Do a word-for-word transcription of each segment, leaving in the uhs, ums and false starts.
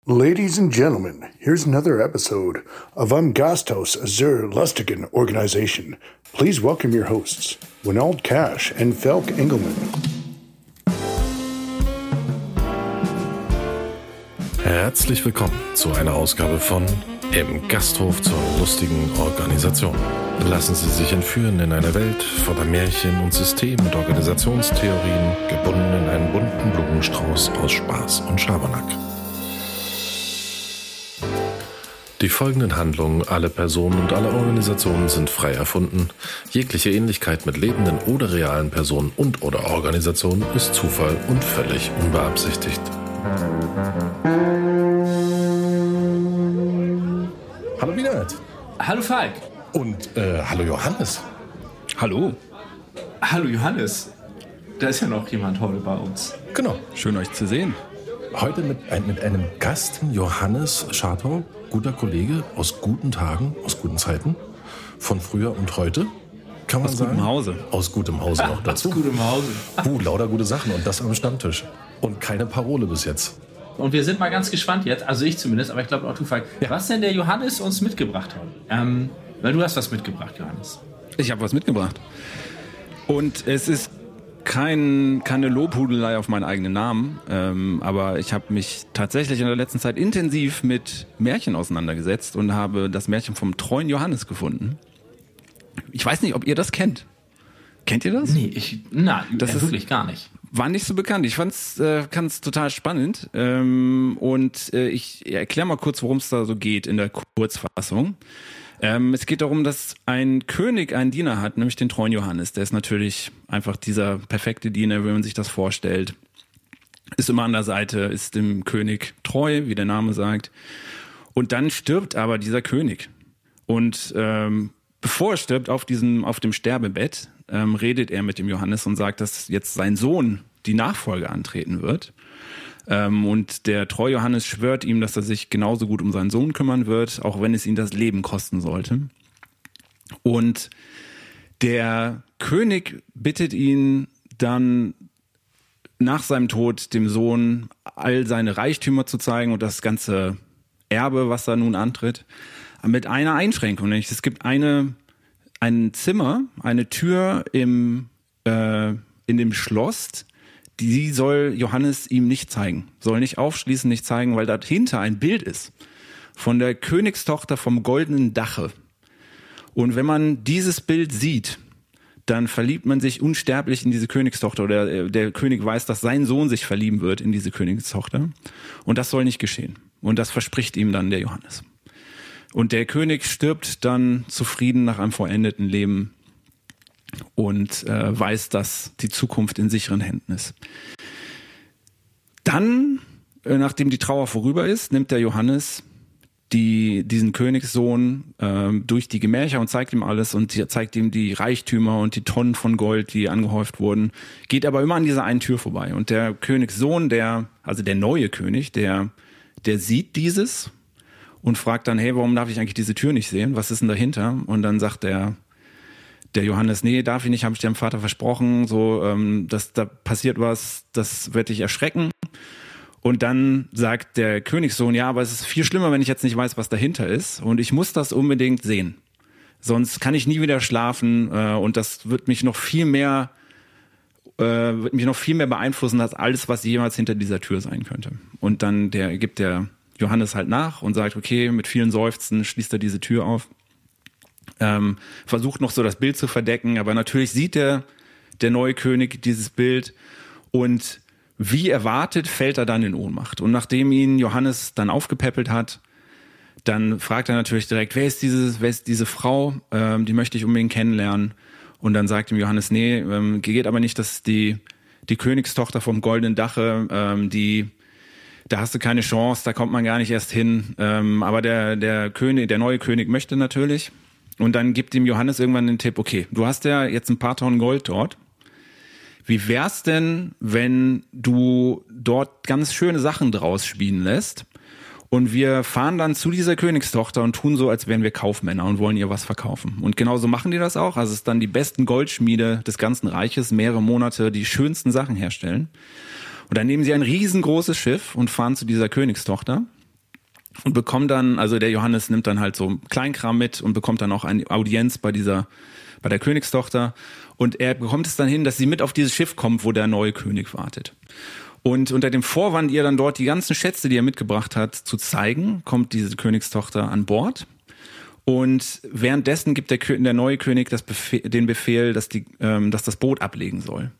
Ladies and gentlemen, here's another episode of Umgastos Azur Lustigan Organization. Please welcome your hosts, Winald Cash and Felk Engelman. Herzlich willkommen zu einer Ausgabe von Im Gasthof zur lustigen Organisation. Lassen Sie sich entführen in eine Welt voller Märchen und System- und Organisationstheorien, gebunden in einen bunten Blumenstrauß aus Spaß und Schabernack. Die folgenden Handlungen, alle Personen und alle Organisationen sind frei erfunden. Jegliche Ähnlichkeit mit lebenden oder realen Personen und oder Organisationen ist Zufall und völlig unbeabsichtigt. Hallo Winald. Hallo Falk. Und äh, hallo Johannes. Hallo. Hallo Johannes. Da ist ja noch jemand heute bei uns. Genau. Schön euch zu sehen. Heute mit, ein, mit einem Gast, Johannes Schartau, guter Kollege aus guten Tagen, aus guten Zeiten, von früher und heute, kann man aus sagen. Aus gutem Hause. Aus gutem Hause noch dazu. Aus gutem Hause. Uh, lauter gute Sachen und das am Stammtisch. Und keine Parole bis jetzt. Und wir sind mal ganz gespannt jetzt, also ich zumindest, aber ich glaube auch du, Falk, ja. Was denn der Johannes uns mitgebracht hat. Ähm, weil du hast was mitgebracht, Johannes. Ich habe was mitgebracht. Und es ist kein, keine Lobhudelei auf meinen eigenen Namen, ähm, aber ich habe mich tatsächlich in der letzten Zeit intensiv mit Märchen auseinandergesetzt und habe das Märchen vom treuen Johannes gefunden. Ich weiß nicht, ob ihr das kennt. Kennt ihr das? Nee, ich, na, das äh, ist, wirklich gar nicht. War nicht so bekannt. Ich fand's, äh, fand's total spannend. Ähm, und äh, ich erkläre mal kurz, worum es da so geht in der Kurzfassung. Ähm, es geht darum, dass ein König einen Diener hat, nämlich den treuen Johannes. Der ist natürlich einfach dieser perfekte Diener, wie man sich das vorstellt. Ist immer an der Seite, ist dem König treu, wie der Name sagt. Und dann stirbt aber dieser König. Und ähm, bevor er stirbt, auf diesem, auf dem Sterbebett, ähm, redet er mit dem Johannes und sagt, dass jetzt sein Sohn die Nachfolge antreten wird. Ähm, und der treue Johannes schwört ihm, dass er sich genauso gut um seinen Sohn kümmern wird, auch wenn es ihn das Leben kosten sollte. Und der König bittet ihn dann nach seinem Tod dem Sohn all seine Reichtümer zu zeigen und das ganze Erbe, was er nun antritt, mit einer Einschränkung. Nämlich es gibt eine, ein Zimmer, eine Tür im, äh, in dem Schloss, die soll Johannes ihm nicht zeigen, soll nicht aufschließen, nicht zeigen, weil dahinter ein Bild ist von der Königstochter vom goldenen Dache. Und wenn man dieses Bild sieht, dann verliebt man sich unsterblich in diese Königstochter oder der König weiß, dass sein Sohn sich verlieben wird in diese Königstochter. Und das soll nicht geschehen. Und das verspricht ihm dann der Johannes. Und der König stirbt dann zufrieden nach einem vollendeten Leben und äh, weiß, dass die Zukunft in sicheren Händen ist. Dann, äh, nachdem die Trauer vorüber ist, nimmt der Johannes die, diesen Königssohn äh, durch die Gemächer und zeigt ihm alles und zeigt ihm die Reichtümer und die Tonnen von Gold, die angehäuft wurden, geht aber immer an dieser einen Tür vorbei. Und der Königssohn, der, also der neue König, der, der sieht dieses und fragt dann, hey, warum darf ich eigentlich diese Tür nicht sehen? Was ist denn dahinter? Und dann sagt der Der Johannes, nee, darf ich nicht, habe ich dem Vater versprochen, so, ähm, dass da passiert was, das wird dich erschrecken. Und dann sagt der Königssohn, ja, aber es ist viel schlimmer, wenn ich jetzt nicht weiß, was dahinter ist. Und ich muss das unbedingt sehen. Sonst kann ich nie wieder schlafen äh, und das wird mich noch viel mehr, äh, wird mich noch viel mehr beeinflussen als alles, was jemals hinter dieser Tür sein könnte. Und dann der, gibt der Johannes halt nach und sagt, okay, mit vielen Seufzen schließt er diese Tür auf. Ähm, versucht noch so das Bild zu verdecken, aber natürlich sieht der, der neue König dieses Bild und wie erwartet fällt er dann in Ohnmacht. Und nachdem ihn Johannes dann aufgepäppelt hat, dann fragt er natürlich direkt, wer ist diese, wer ist diese Frau, ähm, die möchte ich unbedingt kennenlernen. Und dann sagt ihm Johannes, nee, ähm, geht aber nicht, dass die, die Königstochter vom goldenen Dache, ähm, die, da hast du keine Chance, da kommt man gar nicht erst hin. Ähm, aber der, der König, der neue König möchte natürlich. Und dann gibt ihm Johannes irgendwann den Tipp, okay, du hast ja jetzt ein paar Tonnen Gold dort. Wie wär's denn, wenn du dort ganz schöne Sachen draus spielen lässt und wir fahren dann zu dieser Königstochter und tun so, als wären wir Kaufmänner und wollen ihr was verkaufen. Und genauso machen die das auch. Also es ist dann die besten Goldschmiede des ganzen Reiches, mehrere Monate die schönsten Sachen herstellen. Und dann nehmen sie ein riesengroßes Schiff und fahren zu dieser Königstochter. und bekommt dann, also der Johannes nimmt dann halt so Kleinkram mit und bekommt dann auch eine Audienz bei dieser, bei der Königstochter. Und er bekommt es dann hin, dass sie mit auf dieses Schiff kommt, wo der neue König wartet. Und unter dem Vorwand, ihr dann dort die ganzen Schätze, die er mitgebracht hat, zu zeigen, kommt diese Königstochter an Bord. Und währenddessen gibt der, der neue König das Befehl, den Befehl, dass, die, ähm, dass das Boot ablegen soll.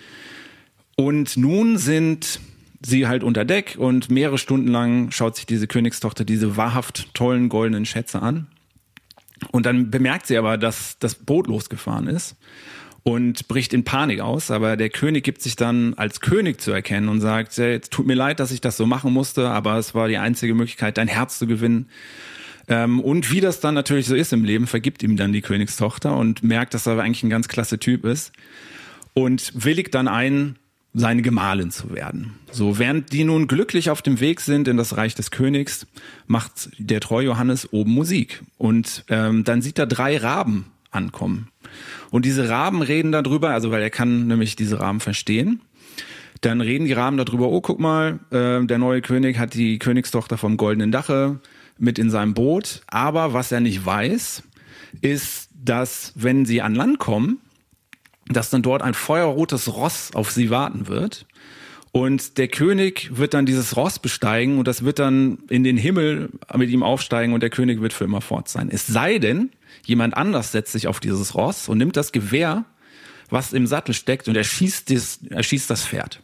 Und nun sind sie halt unter Deck und mehrere Stunden lang schaut sich diese Königstochter diese wahrhaft tollen goldenen Schätze an. Und dann bemerkt sie aber, dass das Boot losgefahren ist und bricht in Panik aus. Aber der König gibt sich dann als König zu erkennen und sagt, es tut mir leid, dass ich das so machen musste, aber es war die einzige Möglichkeit, dein Herz zu gewinnen. Und wie das dann natürlich so ist im Leben, vergibt ihm dann die Königstochter und merkt, dass er eigentlich ein ganz klasse Typ ist und willigt dann ein, seine Gemahlin zu werden. So, während die nun glücklich auf dem Weg sind in das Reich des Königs, macht der treue Johannes oben Musik. Und ähm, dann sieht er drei Raben ankommen. Und diese Raben reden darüber, also weil er kann nämlich diese Raben verstehen, dann reden die Raben darüber, oh, guck mal, äh, der neue König hat die Königstochter vom goldenen Dache mit in seinem Boot. Aber was er nicht weiß, ist, dass wenn sie an Land kommen, dass dann dort ein feuerrotes Ross auf sie warten wird. Und der König wird dann dieses Ross besteigen und das wird dann in den Himmel mit ihm aufsteigen und der König wird für immer fort sein. Es sei denn, jemand anders setzt sich auf dieses Ross und nimmt das Gewehr, was im Sattel steckt, und er schießt das, er schießt das Pferd.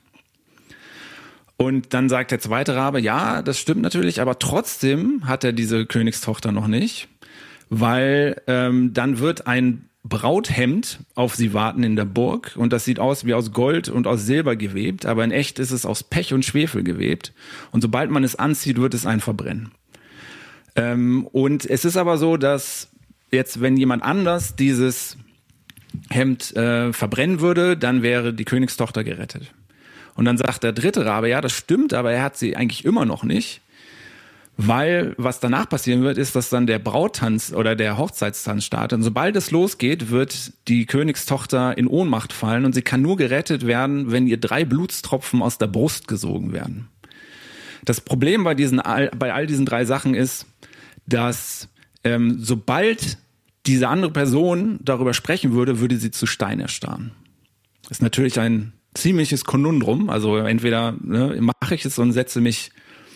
Und dann sagt der zweite Rabe, ja, das stimmt natürlich, aber trotzdem hat er diese Königstochter noch nicht, weil ähm, dann wird ein Brauthemd auf sie warten in der Burg und das sieht aus wie aus Gold und aus Silber gewebt, aber in echt ist es aus Pech und Schwefel gewebt und sobald man es anzieht, wird es einen verbrennen. Ähm, und es ist aber so, dass jetzt, wenn jemand anders dieses Hemd äh, verbrennen würde, dann wäre die Königstochter gerettet. Und dann sagt der dritte Rabe, ja, das stimmt, aber er hat sie eigentlich immer noch nicht. Weil was danach passieren wird, ist, dass dann der Brauttanz oder der Hochzeitstanz startet. Und sobald es losgeht, wird die Königstochter in Ohnmacht fallen und sie kann nur gerettet werden, wenn ihr drei Blutstropfen aus der Brust gesogen werden. Das Problem bei diesen bei all diesen drei Sachen ist, dass ähm, sobald diese andere Person darüber sprechen würde, würde sie zu Stein erstarren. Das ist natürlich ein ziemliches Konundrum. Also entweder ne, mache ich es und setze mich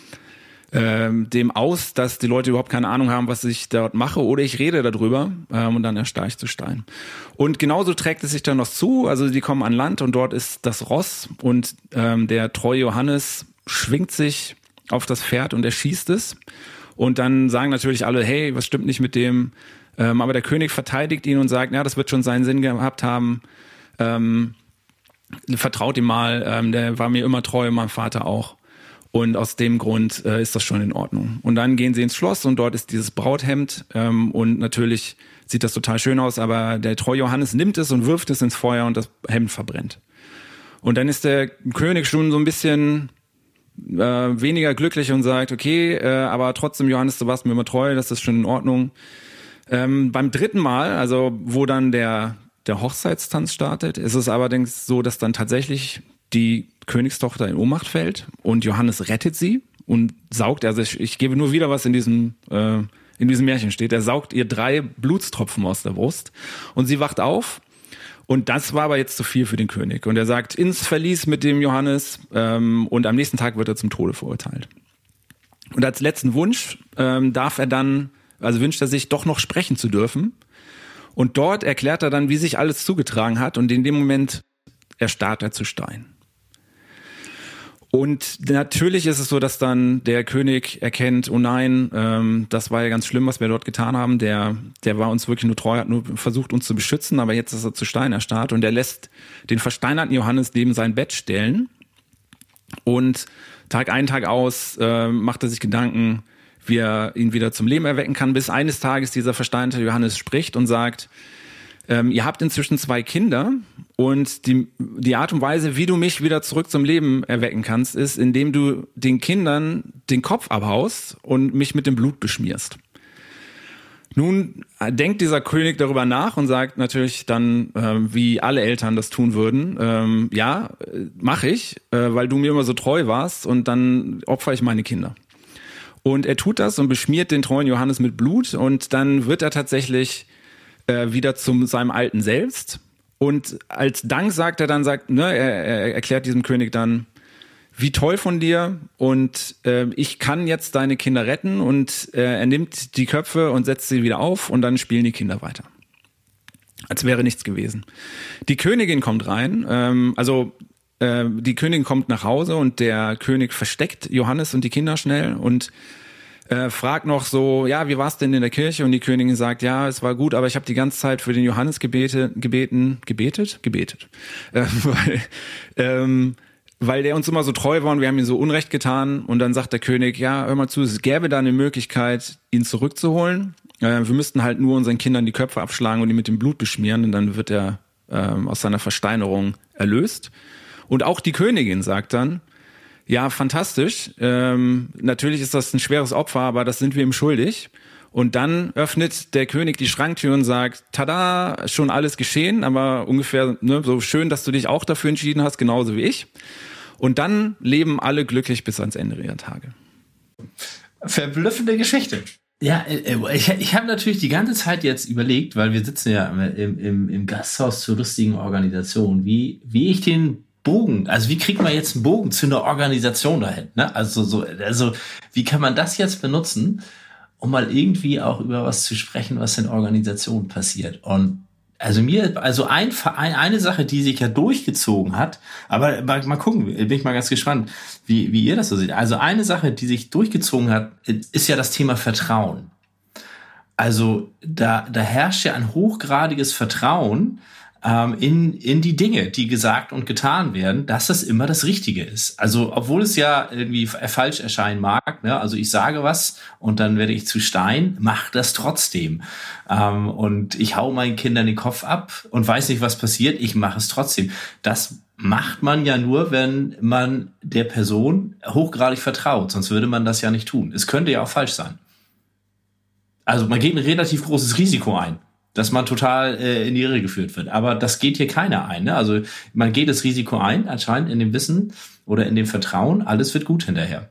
dem aus, dass die Leute überhaupt keine Ahnung haben, was ich dort mache, oder ich rede darüber ähm, und dann erstarre ich zu Stein. Und genauso trägt es sich dann noch zu, also die kommen an Land und dort ist das Ross und ähm, der treue Johannes schwingt sich auf das Pferd und er schießt es und dann sagen natürlich alle, hey, was stimmt nicht mit dem, ähm, aber der König verteidigt ihn und sagt, ja, das wird schon seinen Sinn gehabt haben, ähm, vertraut ihm mal, ähm, der war mir immer treu, mein Vater auch. Und aus dem Grund äh, ist das schon in Ordnung. Und dann gehen sie ins Schloss und dort ist dieses Brauthemd ähm, und natürlich sieht das total schön aus, aber der treue Johannes nimmt es und wirft es ins Feuer und das Hemd verbrennt. Und dann ist der König schon so ein bisschen äh, weniger glücklich und sagt, okay, äh, aber trotzdem, Johannes, du warst mir immer treu, das ist schon in Ordnung. Ähm, beim dritten Mal, also wo dann der, der Hochzeitstanz startet, ist es allerdings so, dass dann tatsächlich die Königstochter in Ohnmacht fällt und Johannes rettet sie und saugt, also ich, ich gebe nur wieder, was in diesem äh, in diesem Märchen steht, er saugt ihr drei Blutstropfen aus der Brust und sie wacht auf und das war aber jetzt zu viel für den König und er sagt, ins Verlies mit dem Johannes ähm, und am nächsten Tag wird er zum Tode verurteilt. Und als letzten Wunsch ähm, darf er dann, also wünscht er sich, doch noch sprechen zu dürfen und dort erklärt er dann, wie sich alles zugetragen hat und in dem Moment erstarrt er zu Stein. Und natürlich ist es so, dass dann der König erkennt, oh nein, ähm, das war ja ganz schlimm, was wir dort getan haben. Der, der war uns wirklich nur treu, hat nur versucht, uns zu beschützen, aber jetzt ist er zu Stein erstarrt und er lässt den versteinerten Johannes neben sein Bett stellen. Und Tag ein, Tag aus äh, macht er sich Gedanken, wie er ihn wieder zum Leben erwecken kann, bis eines Tages dieser versteinerte Johannes spricht und sagt, Ähm, ihr habt inzwischen zwei Kinder und die, die Art und Weise, wie du mich wieder zurück zum Leben erwecken kannst, ist, indem du den Kindern den Kopf abhaust und mich mit dem Blut beschmierst. Nun denkt dieser König darüber nach und sagt natürlich dann, äh, wie alle Eltern das tun würden, ähm, ja, mache ich, äh, weil du mir immer so treu warst und dann opfer ich meine Kinder. Und er tut das und beschmiert den treuen Johannes mit Blut und dann wird er tatsächlich äh, wieder zu seinem alten Selbst. Und als Dank sagt er dann, sagt, ne, er, er erklärt diesem König dann, wie toll von dir und äh, ich kann jetzt deine Kinder retten und äh, er nimmt die Köpfe und setzt sie wieder auf und dann spielen die Kinder weiter. Als wäre nichts gewesen. Die Königin kommt rein, ähm, also äh, die Königin kommt nach Hause und der König versteckt Johannes und die Kinder schnell und äh, fragt noch so, ja, wie war's denn in der Kirche? Und die Königin sagt, ja, es war gut, aber ich habe die ganze Zeit für den Johannes gebete, gebeten, gebetet? Gebetet. Äh, weil, ähm, weil der uns immer so treu war und wir haben ihm so Unrecht getan. Und dann sagt der König, ja, hör mal zu, es gäbe da eine Möglichkeit, ihn zurückzuholen. Äh, wir müssten halt nur unseren Kindern die Köpfe abschlagen und ihn mit dem Blut beschmieren und dann wird er äh, aus seiner Versteinerung erlöst. Und auch die Königin sagt dann, ja, fantastisch, ähm, natürlich ist das ein schweres Opfer, aber das sind wir ihm schuldig. Und dann öffnet der König die Schranktür und sagt, tada, schon alles geschehen, aber ungefähr ne, so schön, dass du dich auch dafür entschieden hast, genauso wie ich. Und dann leben alle glücklich bis ans Ende ihrer Tage. Verblüffende Geschichte. Ja, ich, ich habe natürlich die ganze Zeit jetzt überlegt, weil wir sitzen ja im, im, im Gasthaus zur lustigen Organisation, wie, wie ich den Bogen, also wie kriegt man jetzt einen Bogen zu einer Organisation dahin? Ne? Also, so, also wie kann man das jetzt benutzen, um mal irgendwie auch über was zu sprechen, was in Organisationen passiert. Und also mir, also ein Verein, eine Sache, die sich ja durchgezogen hat, aber mal, mal gucken, bin ich mal ganz gespannt, wie, wie ihr das so seht. Also eine Sache, die sich durchgezogen hat, ist ja das Thema Vertrauen. Also da, da herrscht ja ein hochgradiges Vertrauen ähm, in, in die Dinge, die gesagt und getan werden, dass das immer das Richtige ist. Also obwohl es ja irgendwie falsch erscheinen mag, ne? Also ich sage was und dann werde ich zu Stein, mach das trotzdem. Ähm, und ich hau meinen Kindern den Kopf ab und weiß nicht, was passiert, ich mache es trotzdem. Das macht man ja nur, wenn man der Person hochgradig vertraut, sonst würde man das ja nicht tun. Es könnte ja auch falsch sein. Also man geht ein relativ großes Risiko ein, dass man total äh, in die Irre geführt wird. Aber das geht hier keiner ein. Ne? Also man geht das Risiko ein, anscheinend in dem Wissen oder in dem Vertrauen, alles wird gut hinterher.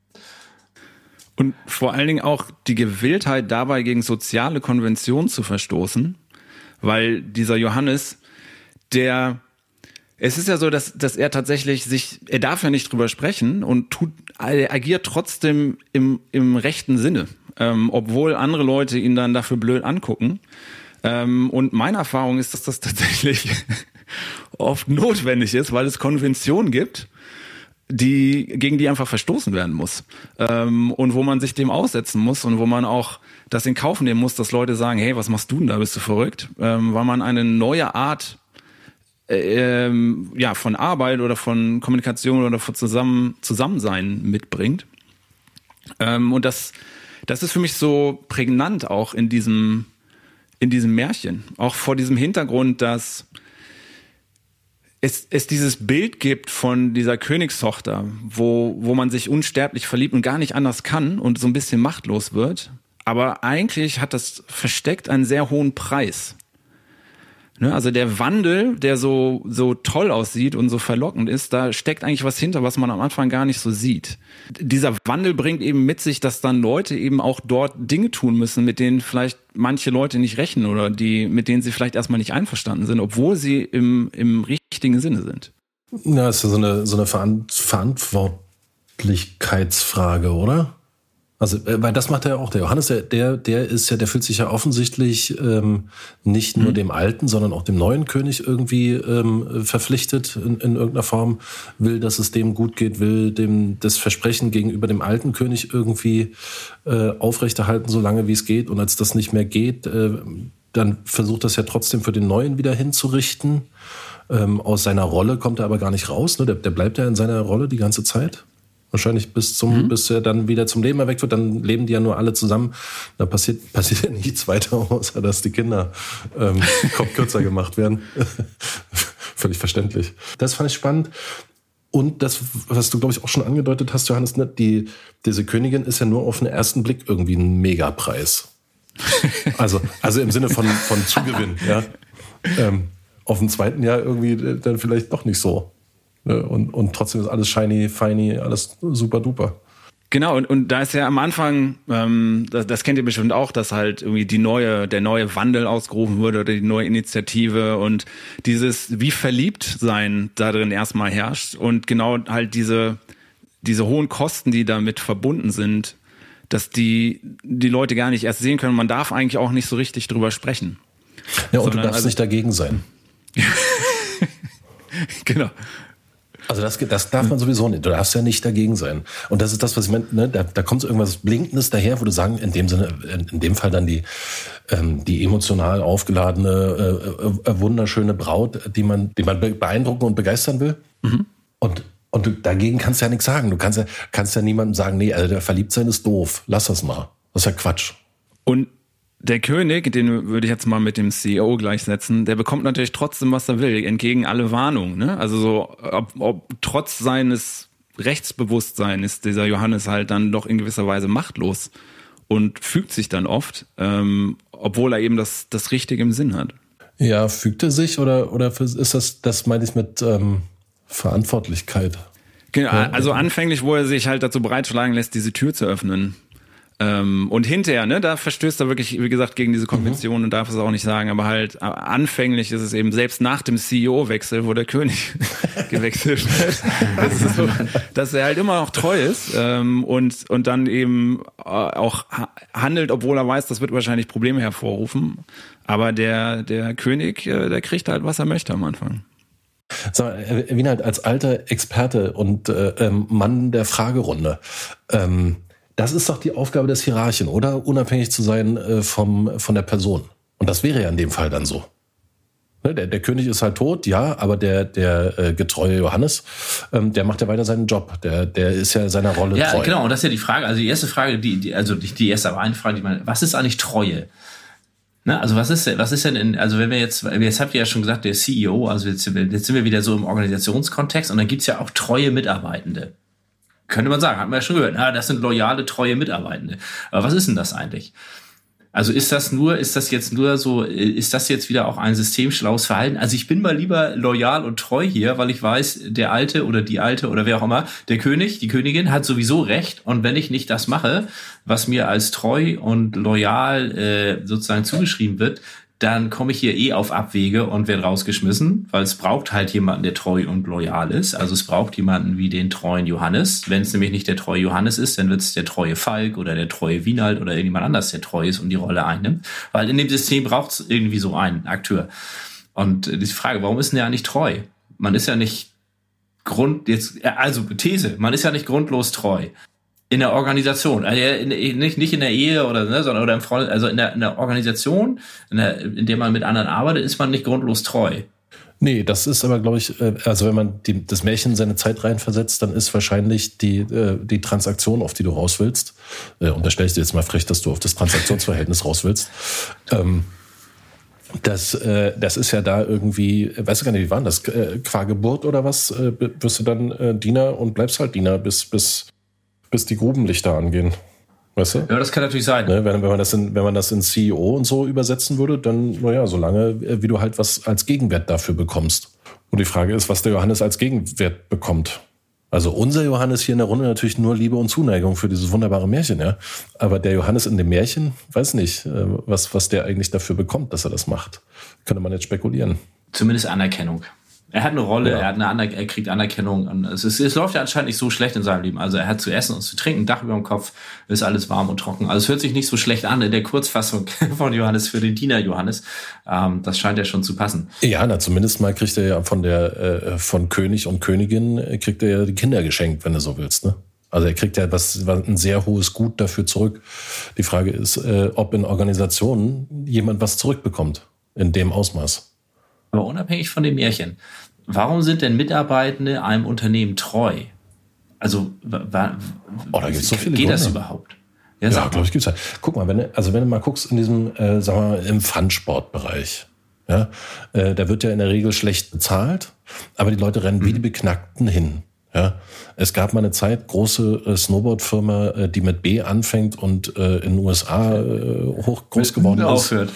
Und vor allen Dingen auch die Gewilltheit dabei, gegen soziale Konventionen zu verstoßen, weil dieser Johannes, der, es ist ja so, dass, dass er tatsächlich sich, er darf ja nicht drüber sprechen und tut, er agiert trotzdem im, im rechten Sinne, ähm, obwohl andere Leute ihn dann dafür blöd angucken. Ähm, und meine Erfahrung ist, dass das tatsächlich oft notwendig ist, weil es Konventionen gibt, die, gegen die einfach verstoßen werden muss. Ähm, und wo man sich dem aussetzen muss und wo man auch das in Kauf nehmen muss, dass Leute sagen, hey, was machst du denn da, bist du verrückt? Ähm, weil man eine neue Art äh, ähm, ja, von Arbeit oder von Kommunikation oder von Zusammen, Zusammensein mitbringt. Ähm, und das, das ist für mich so prägnant auch in diesem in diesem Märchen. Auch vor diesem Hintergrund, dass es, es dieses Bild gibt von dieser Königstochter, wo, wo man sich unsterblich verliebt und gar nicht anders kann und so ein bisschen machtlos wird. Aber eigentlich hat das versteckt einen sehr hohen Preis. Ne, also der Wandel, der so, so toll aussieht und so verlockend ist, da steckt eigentlich was hinter, was man am Anfang gar nicht so sieht. Dieser Wandel bringt eben mit sich, dass dann Leute eben auch dort Dinge tun müssen, mit denen vielleicht manche Leute nicht rechnen oder die, mit denen sie vielleicht erstmal nicht einverstanden sind, obwohl sie im, im richtigen Sinne sind. Ja, ist ja so eine, so eine Verantwortlichkeitsfrage, oder? Also, weil das macht er auch. Der Johannes, der, der, der ist ja, der fühlt sich ja offensichtlich ähm, nicht nur mhm. dem alten, sondern auch dem neuen König irgendwie ähm, verpflichtet in, in irgendeiner Form, will, dass es dem gut geht, will dem das Versprechen gegenüber dem alten König irgendwie äh, aufrechterhalten, so lange wie es geht. Und als das nicht mehr geht, äh, dann versucht das ja trotzdem für den Neuen wieder hinzurichten. Ähm, aus seiner Rolle kommt er aber gar nicht raus. Ne? Der, der bleibt ja in seiner Rolle die ganze Zeit. Wahrscheinlich bis zum, mhm. bis er dann wieder zum Leben erweckt wird, dann leben die ja nur alle zusammen. Da passiert, passiert ja nichts weiter, außer dass die Kinder ähm, Kopf kürzer gemacht werden. Völlig verständlich. Das fand ich spannend. Und das, was du, glaube ich, auch schon angedeutet hast, Johannes, ne, die, diese Königin ist ja nur auf den ersten Blick irgendwie ein Megapreis. Also, also im Sinne von, von Zugewinn, ja. Ähm, auf dem zweiten Jahr irgendwie dann vielleicht doch nicht so. Und, und trotzdem ist alles shiny, feiny, alles super duper. Genau, und, und da ist ja am Anfang, ähm, das, das kennt ihr bestimmt auch, dass halt irgendwie die neue, der neue Wandel ausgerufen wurde oder die neue Initiative und dieses wie verliebt sein da drin erstmal herrscht und genau halt diese, diese hohen Kosten, die damit verbunden sind, dass die, die Leute gar nicht erst sehen können. Man darf eigentlich auch nicht so richtig drüber sprechen. Ja, und Sondern du darfst also, nicht dagegen sein. Genau. Also das, das darf man sowieso nicht. Du darfst ja nicht dagegen sein. Und das ist das, was ich meine. Ne? Da, da kommt so irgendwas Blinkendes daher, wo du sagen, in dem Sinne, in, in dem Fall dann die, ähm, die emotional aufgeladene, äh, äh, wunderschöne Braut, die man, die man beeindrucken und begeistern will. Mhm. Und und du, dagegen kannst du ja nichts sagen. Du kannst ja, kannst ja niemandem sagen, nee, also der Verliebtsein ist doof. Lass das mal. Das ist ja Quatsch. Und der König, den würde ich jetzt mal mit dem C E O gleichsetzen, der bekommt natürlich trotzdem, was er will, entgegen alle Warnungen. Ne? Also so, ob, ob trotz seines Rechtsbewusstseins ist dieser Johannes halt dann doch in gewisser Weise machtlos und fügt sich dann oft, ähm, obwohl er eben das, das Richtige im Sinn hat. Ja, fügt er sich oder, oder ist das, das meine ich mit ähm, Verantwortlichkeit? Genau, also anfänglich, wo er sich halt dazu bereitschlagen lässt, diese Tür zu öffnen. Ähm, und hinterher, ne, da verstößt er wirklich, wie gesagt, gegen diese Konvention mhm. und darf es auch nicht sagen, aber halt anfänglich ist es eben selbst nach dem C E O-Wechsel, wo der König gewechselt wird, das ist so, dass er halt immer noch treu ist ähm, und und dann eben äh, auch handelt, obwohl er weiß, das wird wahrscheinlich Probleme hervorrufen, aber der der König, äh, der kriegt halt, was er möchte am Anfang. Sag mal, Wienald, als alter Experte und äh, Mann der Fragerunde, ähm, das ist doch die Aufgabe des Hierarchen, oder? Unabhängig zu sein äh, vom, von der Person. Und das wäre ja in dem Fall dann so. Ne, der, der König ist halt tot, ja, aber der, der äh, getreue Johannes, ähm, der macht ja weiter seinen Job. Der, der ist ja seiner Rolle ja, treu. Ja, genau. Und das ist ja die Frage. Also die erste Frage, die, die also die, die erste, aber eine Frage, die man, was ist eigentlich Treue? Ne, also was ist, was ist denn in, also wenn wir jetzt, jetzt habt ihr ja schon gesagt, der C E O, also jetzt, jetzt sind wir wieder so im Organisationskontext und dann gibt's ja auch treue Mitarbeitende. Könnte man sagen, hat man ja schon gehört, na, das sind loyale, treue Mitarbeitende. Aber was ist denn das eigentlich? Also ist das nur, ist das jetzt nur so, ist das jetzt wieder auch ein systemschlaues Verhalten? Also ich bin mal lieber loyal und treu hier, weil ich weiß, der Alte oder die Alte oder wer auch immer, der König, die Königin hat sowieso recht. Und wenn ich nicht das mache, was mir als treu und loyal äh, sozusagen zugeschrieben wird, dann komme ich hier eh auf Abwege und werde rausgeschmissen, weil es braucht halt jemanden, der treu und loyal ist. Also es braucht jemanden wie den treuen Johannes. Wenn es nämlich nicht der treue Johannes ist, dann wird es der treue Falk oder der treue Wienald oder irgendjemand anders, der treu ist und die Rolle einnimmt. Weil in dem System braucht es irgendwie so einen Akteur. Und die Frage, warum ist denn der eigentlich treu? Man ist ja nicht Grund, jetzt, also These, man ist ja nicht grundlos treu. In der Organisation, also nicht, nicht in der Ehe oder, ne, sondern oder im Freund, also in der, in der Organisation, in, der, in der man mit anderen arbeitet, ist man nicht grundlos treu. Nee, das ist aber, glaube ich, also wenn man die, das Märchen in seine Zeit reinversetzt, dann ist wahrscheinlich die, die Transaktion, auf die du raus willst, äh, unterstelle ich dir jetzt mal frech, dass du auf das Transaktionsverhältnis raus willst, ähm, das, äh, das ist ja da irgendwie, weißt du gar nicht, wie war das, äh, qua Geburt oder was, äh, wirst du dann äh, Diener und bleibst halt Diener, bis, bis bis die Grubenlichter angehen, weißt du? Ja, das kann natürlich sein. Ne, wenn, wenn man das in, wenn man das in C E O und so übersetzen würde, dann, naja, solange, wie du halt was als Gegenwert dafür bekommst. Und die Frage ist, was der Johannes als Gegenwert bekommt. Also unser Johannes hier in der Runde natürlich nur Liebe und Zuneigung für dieses wunderbare Märchen, ja. Aber der Johannes in dem Märchen, weiß nicht, was, was der eigentlich dafür bekommt, dass er das macht. Könnte man jetzt spekulieren. Zumindest Anerkennung. Er hat eine Rolle, ja. er, hat eine Aner- er kriegt Anerkennung. Und es, ist, es läuft ja anscheinend nicht so schlecht in seinem Leben. Also er hat zu essen und zu trinken, ein Dach über dem Kopf, ist alles warm und trocken. Also es hört sich nicht so schlecht an in der Kurzfassung von Johannes für den Diener Johannes. Ähm, das scheint ja schon zu passen. Ja, na, zumindest mal kriegt er ja von der äh, von König und Königin kriegt er ja die Kinder geschenkt, wenn du so willst, ne? Also er kriegt ja was, was ein sehr hohes Gut dafür zurück. Die Frage ist, äh, ob in Organisationen jemand was zurückbekommt in dem Ausmaß. Aber unabhängig von dem Märchen, warum sind denn Mitarbeitende einem Unternehmen treu? Also, wa- oh, da gibt's so viele geht Gründe. Das überhaupt? Ja, ja glaube ich, gibt's halt. Guck mal, wenn du, also wenn du mal guckst in diesem, äh, sagen wir mal, im Fun-Sportbereich, ja, äh, da wird ja in der Regel schlecht bezahlt, aber die Leute rennen mhm. wie die Beknackten hin. Ja, es gab mal eine Zeit, große äh, Snowboard-Firma, äh, die mit B anfängt und äh, in den U S A äh, hoch groß mit geworden ist. Aufhört.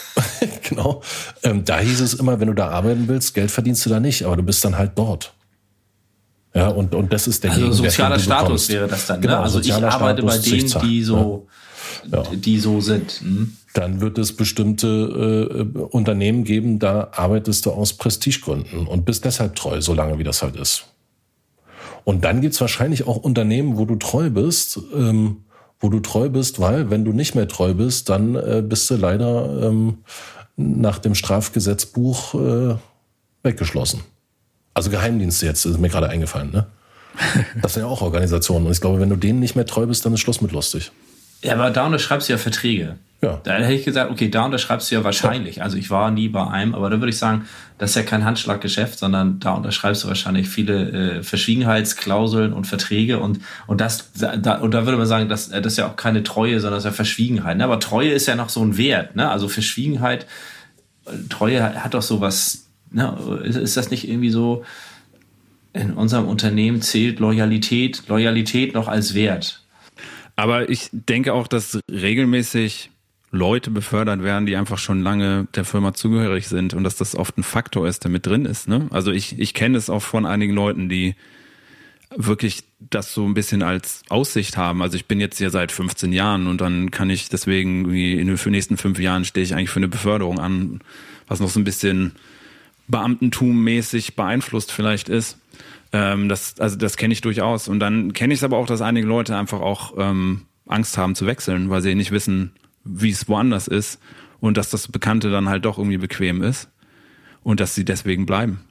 Genau. Ähm, da hieß es immer, wenn du da arbeiten willst, Geld verdienst du da nicht, aber du bist dann halt dort. Ja, und, und das ist der Also Gegenwert, sozialer den du Status bekommst. wäre das dann. Genau, Ne? Also ich sozialer arbeite Status, bei denen, Schichtzahl, die so, ja. die so sind. Hm? Dann wird es bestimmte äh, Unternehmen geben, da arbeitest du aus Prestigegründen und bist deshalb treu, solange wie das halt ist. Und dann gibt's wahrscheinlich auch Unternehmen, wo du treu bist, ähm, wo du treu bist, weil wenn du nicht mehr treu bist, dann äh, bist du leider ähm, nach dem Strafgesetzbuch äh, weggeschlossen. Also Geheimdienste jetzt, ist mir gerade eingefallen, ne? Das sind ja auch Organisationen. Und ich glaube, wenn du denen nicht mehr treu bist, dann ist Schluss mit lustig. Ja, aber da unterschreibst du ja Verträge. Ja. Da hätte ich gesagt, okay, da unterschreibst du ja wahrscheinlich. Ja. Also ich war nie bei einem, aber da würde ich sagen, das ist ja kein Handschlaggeschäft, sondern da unterschreibst du wahrscheinlich viele äh, Verschwiegenheitsklauseln und Verträge und und das da, und da würde man sagen, das, das ist ja auch keine Treue, sondern das ist ja Verschwiegenheit. Ne? Aber Treue ist ja noch so ein Wert. Ne? Also Verschwiegenheit, Treue hat, hat doch sowas. Ne? Ist, ist das nicht irgendwie so? In unserem Unternehmen zählt Loyalität, Loyalität noch als Wert. Aber ich denke auch, dass regelmäßig Leute befördert werden, die einfach schon lange der Firma zugehörig sind und dass das oft ein Faktor ist, der mit drin ist. Ne? Also ich, ich kenne es auch von einigen Leuten, die wirklich das so ein bisschen als Aussicht haben. Also ich bin jetzt hier seit fünfzehn Jahren und dann kann ich deswegen irgendwie in den nächsten fünf Jahren stehe ich eigentlich für eine Beförderung an, was noch so ein bisschen Beamtentum-mäßig beeinflusst vielleicht ist. Ähm, das, also das kenne ich durchaus. Und dann kenne ich es aber auch, dass einige Leute einfach auch ähm, Angst haben zu wechseln, weil sie nicht wissen, wie es woanders ist und dass das Bekannte dann halt doch irgendwie bequem ist und dass sie deswegen bleiben.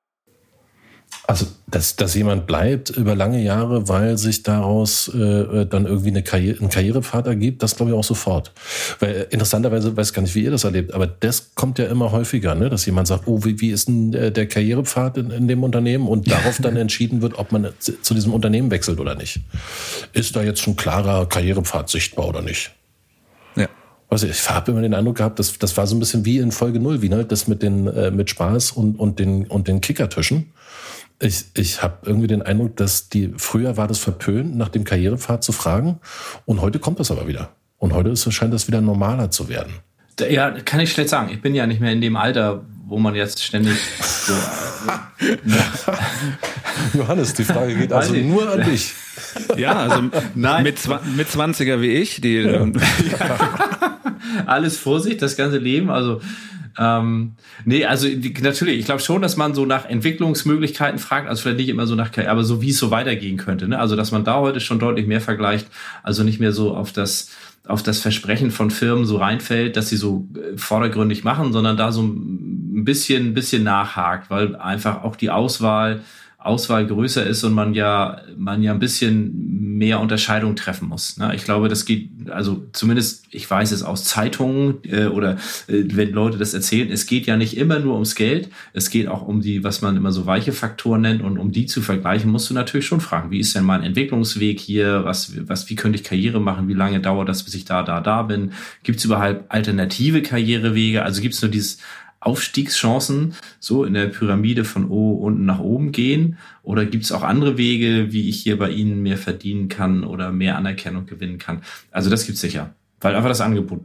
Also, dass, dass jemand bleibt über lange Jahre, weil sich daraus äh, dann irgendwie eine Karriere, ein Karrierepfad ergibt, das glaube ich auch sofort. Weil interessanterweise, weiß gar nicht, wie ihr das erlebt, aber das kommt ja immer häufiger, ne? Dass jemand sagt, oh, wie, wie ist denn der Karrierepfad in, in dem Unternehmen und darauf dann entschieden wird, ob man zu diesem Unternehmen wechselt oder nicht. Ist da jetzt ein klarer Karrierepfad sichtbar oder nicht? Ja. Also ich habe immer den Eindruck gehabt, das, das war so ein bisschen wie in Folge null, wie ne? Das mit den äh, mit Spaß und, und den und den Kickertischen. Ich, ich habe irgendwie den Eindruck, dass die früher war das verpönt, nach dem Karrierepfad zu fragen und heute kommt das aber wieder. Und heute ist, scheint das wieder normaler zu werden. Ja, kann ich schlecht sagen. Ich bin ja nicht mehr in dem Alter, wo man jetzt ständig so... Johannes, die Frage geht also nur an dich. Ja, also Nein. Mit, mit zwanziger wie ich, die... Ja. Alles Vorsicht, das ganze Leben, also... Ähm, nee, also die, natürlich, ich glaube schon, dass man so nach Entwicklungsmöglichkeiten fragt, also vielleicht nicht immer so nach, aber so wie es so weitergehen könnte, ne? Also dass man da heute schon deutlich mehr vergleicht, also nicht mehr so auf das auf das Versprechen von Firmen so reinfällt, dass sie so vordergründig machen, sondern da so ein bisschen ein bisschen nachhakt, weil einfach auch die Auswahl Auswahl größer ist und man ja man ja ein bisschen mehr Unterscheidung treffen muss. Ne? Ich glaube, das geht, also zumindest, ich weiß es aus Zeitungen äh, oder äh, wenn Leute das erzählen, es geht ja nicht immer nur ums Geld, es geht auch um die, was man immer so weiche Faktoren nennt und um die zu vergleichen, musst du natürlich schon fragen, wie ist denn mein Entwicklungsweg hier, was, was, wie könnte ich Karriere machen, wie lange dauert das, bis ich da, da, da bin, gibt es überhaupt alternative Karrierewege, also gibt es nur dieses Aufstiegschancen so in der Pyramide von o, unten nach oben gehen? Oder gibt es auch andere Wege, wie ich hier bei Ihnen mehr verdienen kann oder mehr Anerkennung gewinnen kann? Also das gibt's sicher, weil einfach das Angebot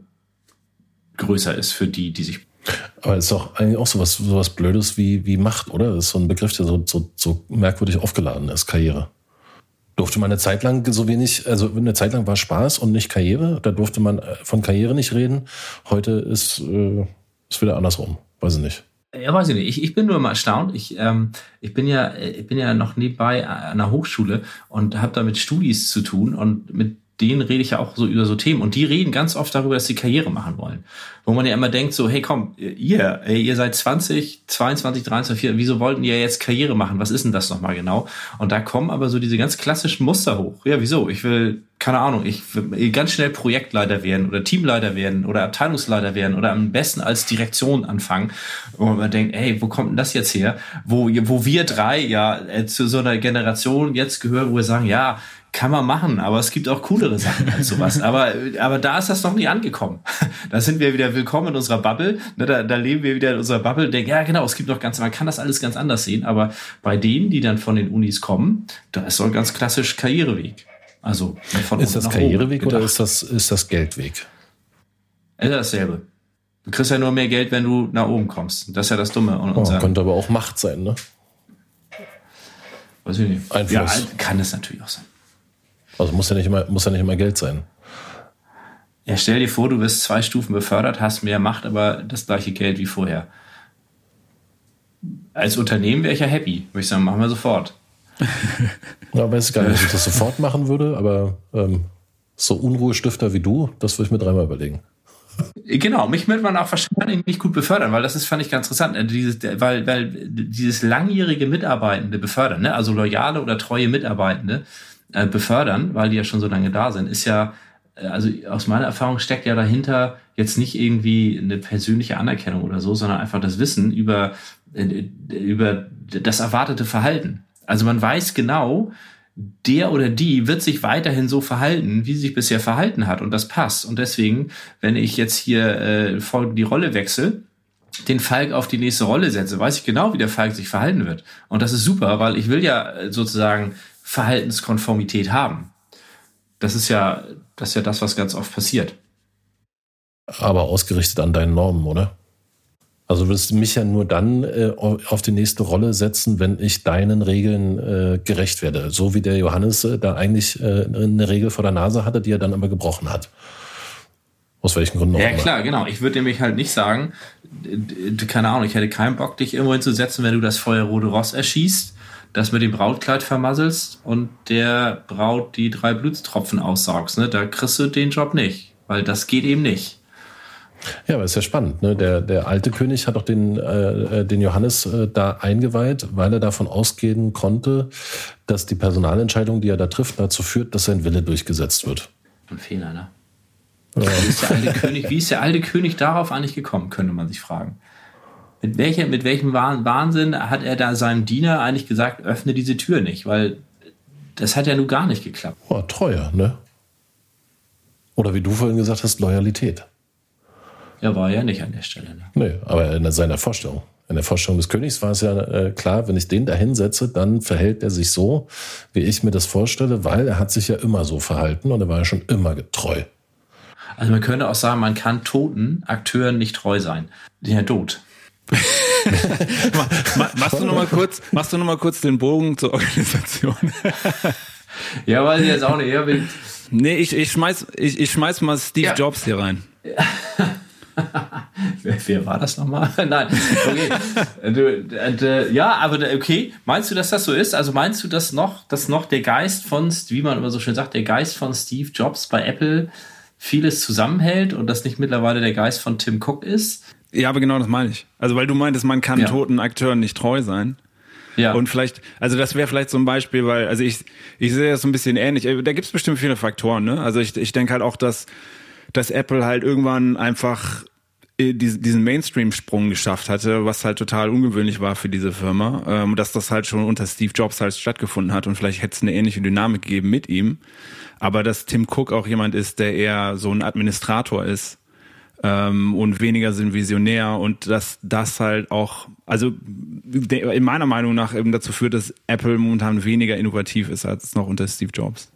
größer ist für die, die sich... Aber es ist doch eigentlich auch sowas, sowas Blödes wie, wie Macht, oder? Das ist so ein Begriff, der so, so, so merkwürdig aufgeladen ist, Karriere. Durfte man eine Zeit lang so wenig, also eine Zeit lang war Spaß und nicht Karriere, da durfte man von Karriere nicht reden. Heute ist, äh, ist wieder andersrum. Weiß ich nicht. Ja, weiß ich nicht. Ich, ich bin nur immer erstaunt. Ich, ähm, ich bin ja, ich bin ja noch nebenbei an der Hochschule und habe da mit Studis zu tun und mit denen rede ich ja auch so über so Themen und die reden ganz oft darüber, dass sie Karriere machen wollen. Wo man ja immer denkt so, hey komm, ihr, ey, ihr seid zwanzig, zweiundzwanzig, dreiundzwanzig, vierundzwanzig, wieso wollten ihr jetzt Karriere machen? Was ist denn das nochmal genau? Und da kommen aber so diese ganz klassischen Muster hoch. Ja, wieso? Ich will, keine Ahnung, ich will ganz schnell Projektleiter werden oder Teamleiter werden oder Abteilungsleiter werden oder am besten als Direktion anfangen. Und man denkt, ey, wo kommt denn das jetzt her? Wo, wo wir drei ja zu so einer Generation jetzt gehören, wo wir sagen, ja, kann man machen, aber es gibt auch coolere Sachen als sowas. Aber, aber da ist das noch nie angekommen. Da sind wir wieder willkommen in unserer Bubble. Da, da leben wir wieder in unserer Bubble und denken, ja genau, es gibt noch ganz, man kann das alles ganz anders sehen. Aber bei denen, die dann von den Unis kommen, da ist so ein ganz klassisch Karriereweg. Also von ist das Karriereweg oder ist das, ist das Geldweg? Ist dasselbe. Du kriegst ja nur mehr Geld, wenn du nach oben kommst. Das ist ja das Dumme. Und oh, könnte aber auch Macht sein, ne? weiß ich nicht. Einfluss. Ja, kann es natürlich auch sein. Also muss ja nicht immer, muss ja nicht immer Geld sein. Ja, stell dir vor, du wirst zwei Stufen befördert, hast mehr Macht, aber das gleiche Geld wie vorher. Als Unternehmen wäre ich ja happy. Würde ich sagen, machen wir sofort. Ja, weiß gar nicht, ob ich das sofort machen würde, aber ähm, so Unruhestifter wie du, das würde ich mir dreimal überlegen. Genau, mich wird man auch wahrscheinlich nicht gut befördern, weil das ist, fand ich ganz interessant, dieses, weil, weil dieses langjährige Mitarbeitende befördern, ne? Also loyale oder treue Mitarbeitende äh, befördern, weil die ja schon so lange da sind, ist ja, also aus meiner Erfahrung steckt ja dahinter jetzt nicht irgendwie eine persönliche Anerkennung oder so, sondern einfach das Wissen über, über das erwartete Verhalten. Also man weiß genau, der oder die wird sich weiterhin so verhalten, wie sie sich bisher verhalten hat, und das passt. Und deswegen, wenn ich jetzt hier äh, voll die Rolle wechsle, den Falk auf die nächste Rolle setze, weiß ich genau, wie der Falk sich verhalten wird. Und das ist super, weil ich will ja sozusagen Verhaltenskonformität haben. Das ist ja, das ist ja das, was ganz oft passiert. Aber ausgerichtet an deinen Normen, oder? Also du wirst mich ja nur dann äh, auf die nächste Rolle setzen, wenn ich deinen Regeln äh, gerecht werde. So wie der Johannes äh, da eigentlich äh, eine Regel vor der Nase hatte, die er dann aber gebrochen hat. Aus welchen Gründen auch Ja, immer. klar, genau. Ich würde nämlich halt nicht sagen, keine Ahnung, ich hätte keinen Bock, dich irgendwo hinzusetzen, wenn du das feuerrote Ross erschießt, das mit dem Brautkleid vermasselst und der Braut die drei Blutstropfen aussaugst. Ne? Da kriegst du den Job nicht, weil das geht eben nicht. Ja, aber ist ja spannend. Ne? Der, der alte König hat auch den, äh, den Johannes äh, da eingeweiht, weil er davon ausgehen konnte, dass die Personalentscheidung, die er da trifft, dazu führt, dass sein Wille durchgesetzt wird. Ein Fehler, ne? Ja. Wie ist der alte König, wie ist der alte König darauf eigentlich gekommen, könnte man sich fragen. Mit, welcher, mit welchem Wahnsinn hat er da seinem Diener eigentlich gesagt, öffne diese Tür nicht? Weil das hat ja nun gar nicht geklappt. Oh, Treue, ne? Oder wie du vorhin gesagt hast, Loyalität. Er war ja nicht an der Stelle. Ne? Nee, aber in seiner Vorstellung. In der Vorstellung des Königs war es ja äh, klar, wenn ich den da hinsetze, dann verhält er sich so, wie ich mir das vorstelle, weil er hat sich ja immer so verhalten und er war ja schon immer getreu. Also man könnte auch sagen, man kann toten Akteuren nicht treu sein. Die sind ja tot. machst du noch mal kurz, machst du noch mal kurz den Bogen zur Organisation? Ja, weil ich jetzt auch nicht eher will. Nee, ich, ich schmeiß, ich, ich schmeiß mal Steve ja. Jobs hier rein. wer, wer war das nochmal? Nein, okay. du, äh, ja, aber okay. Meinst du, dass das so ist? Also meinst du, dass noch, dass noch der Geist von, wie man immer so schön sagt, der Geist von Steve Jobs bei Apple vieles zusammenhält und das nicht mittlerweile der Geist von Tim Cook ist? Ja, aber genau das meine ich. Also weil du meintest, man kann ja. toten Akteuren nicht treu sein. Ja. Und vielleicht, also das wäre vielleicht so ein Beispiel, weil, also ich, ich sehe das so ein bisschen ähnlich. Da gibt es bestimmt viele Faktoren, ne? Also ich, ich denke halt auch, dass, dass Apple halt irgendwann einfach diesen Mainstream-Sprung geschafft hatte, was halt total ungewöhnlich war für diese Firma, ähm, dass das halt schon unter Steve Jobs halt stattgefunden hat und vielleicht hätte es eine ähnliche Dynamik gegeben mit ihm, aber dass Tim Cook auch jemand ist, der eher so ein Administrator ist ähm, und weniger so ein Visionär und dass das halt auch, also de, in meiner Meinung nach eben dazu führt, dass Apple momentan weniger innovativ ist als noch unter Steve Jobs.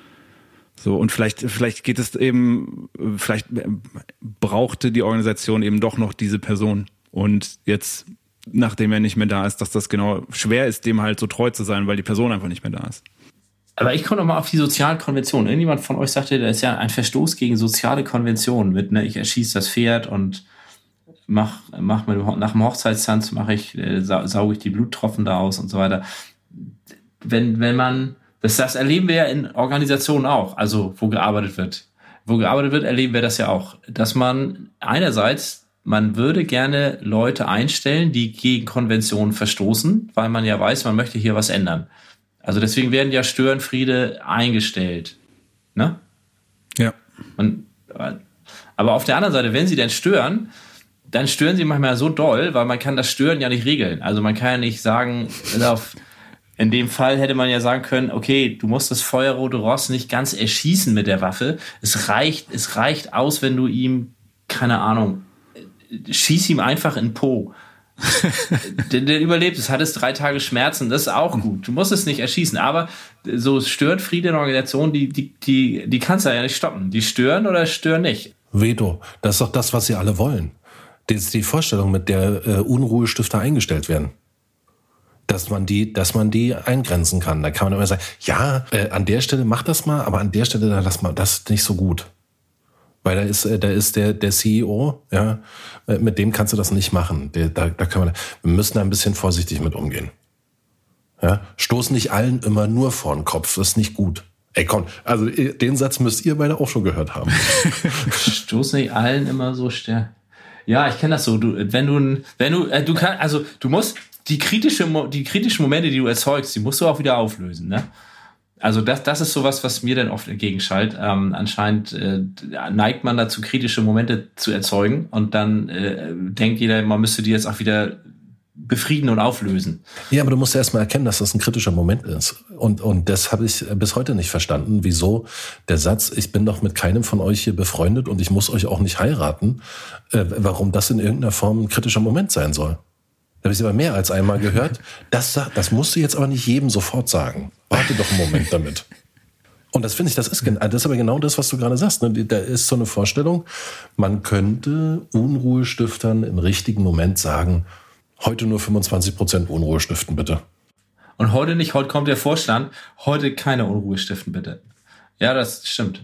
So, und vielleicht, vielleicht geht es eben, vielleicht brauchte die Organisation eben doch noch diese Person. Und jetzt, nachdem er nicht mehr da ist, dass das genau schwer ist, dem halt so treu zu sein, weil die Person einfach nicht mehr da ist. Aber ich komme noch mal auf die sozialen Konventionen. Irgendjemand von euch sagte, da ist ja ein Verstoß gegen soziale Konventionen mit, ne, ich erschieße das Pferd und mach, mach mit, nach dem Hochzeitstanz mache ich, äh, sauge ich die Bluttropfen da aus und so weiter. Wenn, wenn man, Das, das erleben wir ja in Organisationen auch, also wo gearbeitet wird. Wo gearbeitet wird, erleben wir das ja auch. Dass man einerseits, man würde gerne Leute einstellen, die gegen Konventionen verstoßen, weil man ja weiß, man möchte hier was ändern. Also deswegen werden ja Störenfriede eingestellt. Ne? Ja. Und, aber auf der anderen Seite, wenn sie denn stören, dann stören sie manchmal so doll, weil man kann das Stören ja nicht regeln. Also man kann ja nicht sagen, auf in dem Fall hätte man ja sagen können, okay, du musst das feuerrote Ross nicht ganz erschießen mit der Waffe. Es reicht, es reicht aus, wenn du ihm, keine Ahnung, schieß ihm einfach in den Po. der, der überlebt, es hat es drei Tage Schmerzen, das ist auch gut. Du musst es nicht erschießen, aber so stört Friede in Organisationen, die, die, die, die kannst du ja nicht stoppen. Die stören oder stören nicht. Veto, das ist doch das, was sie alle wollen. Das ist die Vorstellung, mit der äh, Unruhestifter eingestellt werden. dass man die, dass man die eingrenzen kann. Da kann man immer sagen, ja, äh, an der Stelle mach das mal, aber an der Stelle da lass mal, das ist nicht so gut. Weil da ist, äh, da ist der, der C E O, ja, äh, mit dem kannst du das nicht machen. Der, da, da können wir, wir müssen da ein bisschen vorsichtig mit umgehen. Ja, stoß nicht allen immer nur vor den Kopf, das ist nicht gut. Ey, komm, also den Satz müsst ihr beide auch schon gehört haben. Stoß nicht allen immer so stärker. Ja, ich kenne das so. Du, wenn du, wenn du, äh, du kannst, also du musst die kritische, die kritischen Momente, die du erzeugst, die musst du auch wieder auflösen, ne? Also das, das ist sowas, was mir dann oft entgegenschallt. Ähm, anscheinend äh, neigt man dazu, kritische Momente zu erzeugen und dann äh, denkt jeder, man müsste die jetzt auch wieder befrieden und auflösen. Ja, aber du musst erst mal erkennen, dass das ein kritischer Moment ist. Und, und das habe ich bis heute nicht verstanden, wieso der Satz, ich bin doch mit keinem von euch hier befreundet und ich muss euch auch nicht heiraten, äh, warum das in irgendeiner Form ein kritischer Moment sein soll. Da habe ich aber mehr als einmal gehört. Das, das musst du jetzt aber nicht jedem sofort sagen. Warte doch einen Moment damit. Und das finde ich, das ist, das ist aber genau das, was du gerade sagst. Ne? Da ist so eine Vorstellung, man könnte Unruhestiftern im richtigen Moment sagen, heute nur fünfundzwanzig Prozent Unruhe stiften, bitte. Und heute nicht, heute kommt der Vorstand, heute keine Unruhe stiften, bitte. Ja, das stimmt.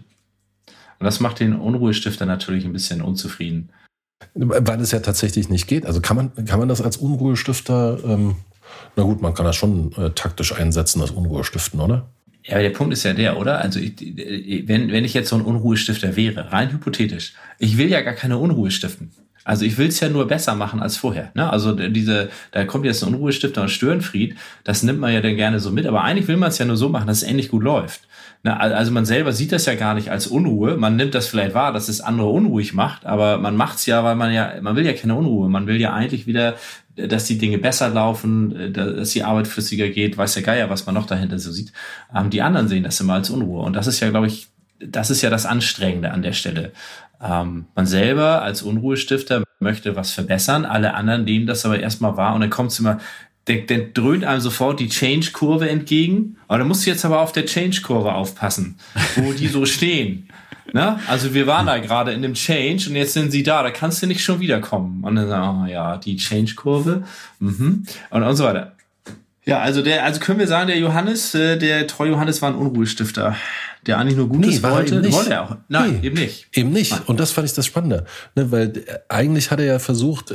Und das macht den Unruhestifter natürlich ein bisschen unzufrieden. Weil es ja tatsächlich nicht geht. Also kann man, kann man das als Unruhestifter, ähm, na gut, man kann das schon äh, taktisch einsetzen, das Unruhestiften, oder? Ja, aber der Punkt ist ja der, oder? Also ich, wenn, wenn ich jetzt so ein Unruhestifter wäre, rein hypothetisch, ich will ja gar keine Unruhe stiften. Also ich will es ja nur besser machen als vorher. Ne? Also diese, da kommt jetzt ein Unruhestifter und Störenfried, das nimmt man ja dann gerne so mit, aber eigentlich will man es ja nur so machen, dass es endlich gut läuft. Ne? Also man selber sieht das ja gar nicht als Unruhe, man nimmt das vielleicht wahr, dass es andere unruhig macht, aber man macht es ja, weil man ja, man will ja keine Unruhe, man will ja eigentlich wieder, dass die Dinge besser laufen, dass die Arbeit flüssiger geht, weiß der Geier, was man noch dahinter so sieht. Ähm, die anderen sehen das immer als Unruhe und das ist ja, glaube ich, das ist ja das Anstrengende an der Stelle. Ähm, man selber als Unruhestifter möchte was verbessern, alle anderen nehmen das aber erstmal wahr und dann kommt es immer, der, der dröhnt einem sofort die Change-Kurve entgegen, aber da musst du jetzt aber auf der Change-Kurve aufpassen, wo die so stehen. Ne? Also wir waren da gerade in dem Change und jetzt sind sie da, da kannst du nicht schon wiederkommen. Und dann sagen, oh ja, die Change-Kurve mhm. und, und so weiter. Ja, also der, also können wir sagen, der Johannes, äh, der Treu Johannes war ein Unruhestifter, der eigentlich nur Gutes nee, wollte. Eben nicht. Wollte er auch. Nein, nee, eben nicht. Eben nicht. Nein. Und das fand ich das Spannende. Ne, weil eigentlich hat er ja versucht,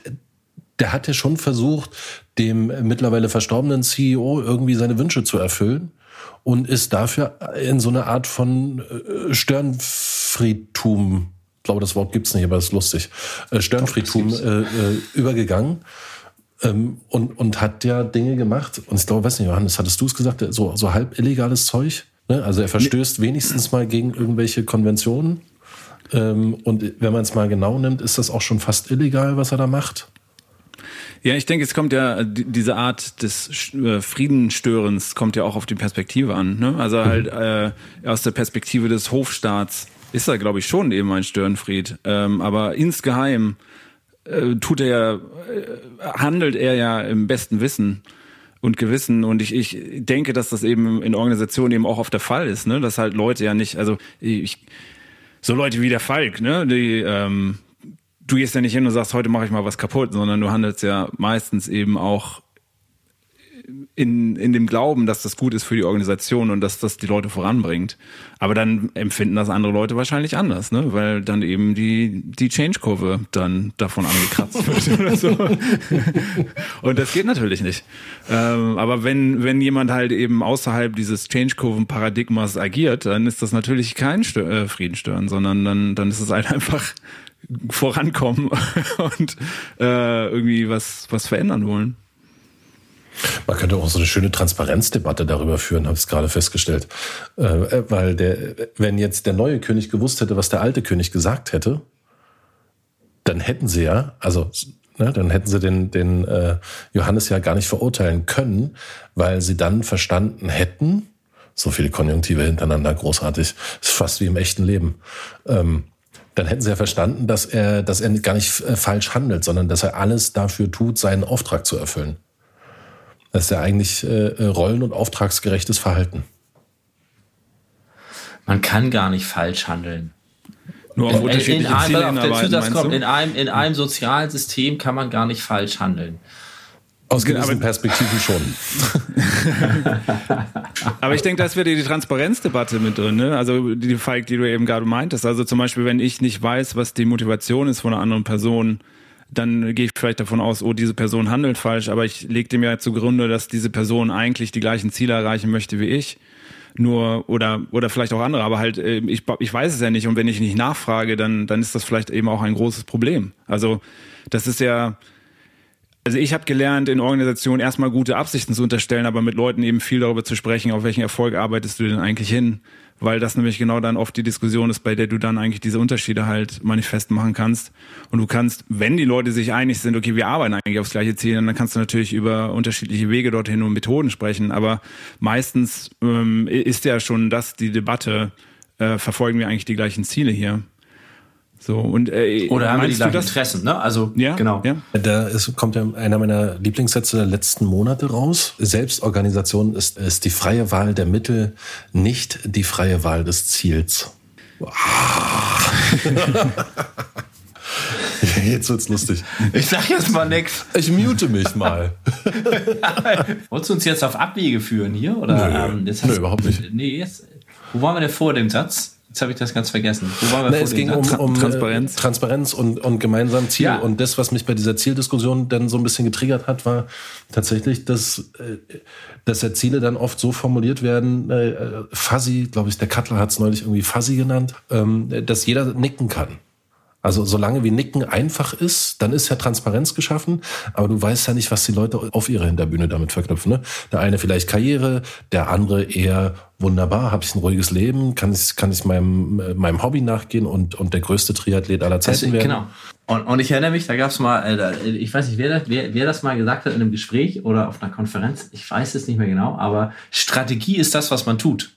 der hat ja schon versucht, dem mittlerweile verstorbenen C E O irgendwie seine Wünsche zu erfüllen und ist dafür in so eine Art von Störenfriedtum, ich glaube, das Wort gibt's nicht, aber das ist lustig, Störenfriedtum äh, übergegangen. Ähm, und, und hat ja Dinge gemacht. Und ich glaube, weiß nicht, Johannes, hattest du es gesagt, so, so halb illegales Zeug? Ne? Also er verstößt nee. wenigstens mal gegen irgendwelche Konventionen. Ähm, und wenn man es mal genau nimmt, ist das auch schon fast illegal, was er da macht. Ja, ich denke, es kommt ja, diese Art des Friedenstörens kommt ja auch auf die Perspektive an. Ne? Also halt äh, aus der Perspektive des Hofstaats ist er, glaube ich, schon eben ein Störenfried. Ähm, aber insgeheim tut er ja, handelt er ja im besten Wissen und Gewissen und ich, ich denke, dass das eben in Organisationen eben auch oft der Fall ist, ne, dass halt Leute ja nicht, also ich, so Leute wie der Falk, ne, die, ähm, du gehst ja nicht hin und sagst, heute mache ich mal was kaputt, sondern du handelst ja meistens eben auch in, in dem Glauben, dass das gut ist für die Organisation und dass das die Leute voranbringt. Aber dann empfinden das andere Leute wahrscheinlich anders, ne? Weil dann eben die, die Change-Kurve dann davon angekratzt wird oder so. Und das geht natürlich nicht. Ähm, aber wenn, wenn jemand halt eben außerhalb dieses Change-Kurven-Paradigmas agiert, dann ist das natürlich kein Stör- äh, Friedenstören, sondern dann, dann ist es halt einfach vorankommen und äh, irgendwie was, was verändern wollen. Man könnte auch so eine schöne Transparenzdebatte darüber führen, habe ich es gerade festgestellt. Äh, weil der, wenn jetzt der neue König gewusst hätte, was der alte König gesagt hätte, dann hätten sie ja, also ne, dann hätten sie den, den äh, Johannes ja gar nicht verurteilen können, weil sie dann verstanden hätten, so viele Konjunktive hintereinander, großartig, ist fast wie im echten Leben, ähm, dann hätten sie ja verstanden, dass er, dass er gar nicht äh, falsch handelt, sondern dass er alles dafür tut, seinen Auftrag zu erfüllen. Das ist ja eigentlich äh, rollen- und auftragsgerechtes Verhalten. Man kann gar nicht falsch handeln. Nur auf unterschiedliche Ziele hinarbeiten, in einem, in einem sozialen System kann man gar nicht falsch handeln. Aus gewissen Perspektiven schon. Aber ich denke, da ist wieder die Transparenzdebatte mit drin, ne? Also die Falk, die du eben gerade meintest. Also zum Beispiel, wenn ich nicht weiß, was die Motivation ist von einer anderen Person, dann gehe ich vielleicht davon aus, oh, diese Person handelt falsch, aber ich lege dem ja zugrunde, dass diese Person eigentlich die gleichen Ziele erreichen möchte wie ich. Nur, oder, oder vielleicht auch andere, aber halt, ich, ich weiß es ja nicht, und wenn ich nicht nachfrage, dann, dann ist das vielleicht eben auch ein großes Problem. Also, das ist ja, also ich habe gelernt, in Organisationen erstmal gute Absichten zu unterstellen, aber mit Leuten eben viel darüber zu sprechen, auf welchen Erfolg arbeitest du denn eigentlich hin, weil das nämlich genau dann oft die Diskussion ist, bei der du dann eigentlich diese Unterschiede halt manifest machen kannst. Und du kannst, wenn die Leute sich einig sind, okay, wir arbeiten eigentlich aufs gleiche Ziel, dann kannst du natürlich über unterschiedliche Wege dorthin und Methoden sprechen, aber meistens ähm, ist ja schon das die Debatte, äh, verfolgen wir eigentlich die gleichen Ziele hier. So, und, äh, Oder haben wir die gleichen das? Interessen, ne? Also, ja, genau. Ja. Da ist, kommt ja einer meiner Lieblingssätze der letzten Monate raus. Selbstorganisation ist, ist die freie Wahl der Mittel, nicht die freie Wahl des Ziels. Jetzt wird's lustig. Ich sag jetzt mal nix. Ich mute mich mal. Wolltest du uns jetzt auf Abwege führen hier? Oder, Nö, ähm, jetzt nö hast, überhaupt nicht. Nee, jetzt, wo waren wir denn vor dem Satz? Jetzt habe ich das ganz vergessen. Wo waren wir Na, vor es dem ging um, Satz? um Transparenz. äh, Transparenz und, und gemeinsam Ziel. Ja. Und das, was mich bei dieser Zieldiskussion dann so ein bisschen getriggert hat, war tatsächlich, dass, äh, dass ja Ziele dann oft so formuliert werden, äh, fuzzy, glaube ich, der Cutler hat es neulich irgendwie fuzzy genannt, ähm, dass jeder nicken kann. Also solange wie Nicken einfach ist, dann ist ja Transparenz geschaffen, aber du weißt ja nicht, was die Leute auf ihrer Hinterbühne damit verknüpfen. Ne? Der eine vielleicht Karriere, der andere eher wunderbar, habe ich ein ruhiges Leben, kann ich, kann ich meinem, meinem Hobby nachgehen und, und der größte Triathlet aller Zeiten Also, werden. genau. Und, und ich erinnere mich, da gab es mal, äh, ich weiß nicht, wer das, wer, wer das mal gesagt hat in einem Gespräch oder auf einer Konferenz, ich weiß es nicht mehr genau, aber Strategie ist das, was man tut.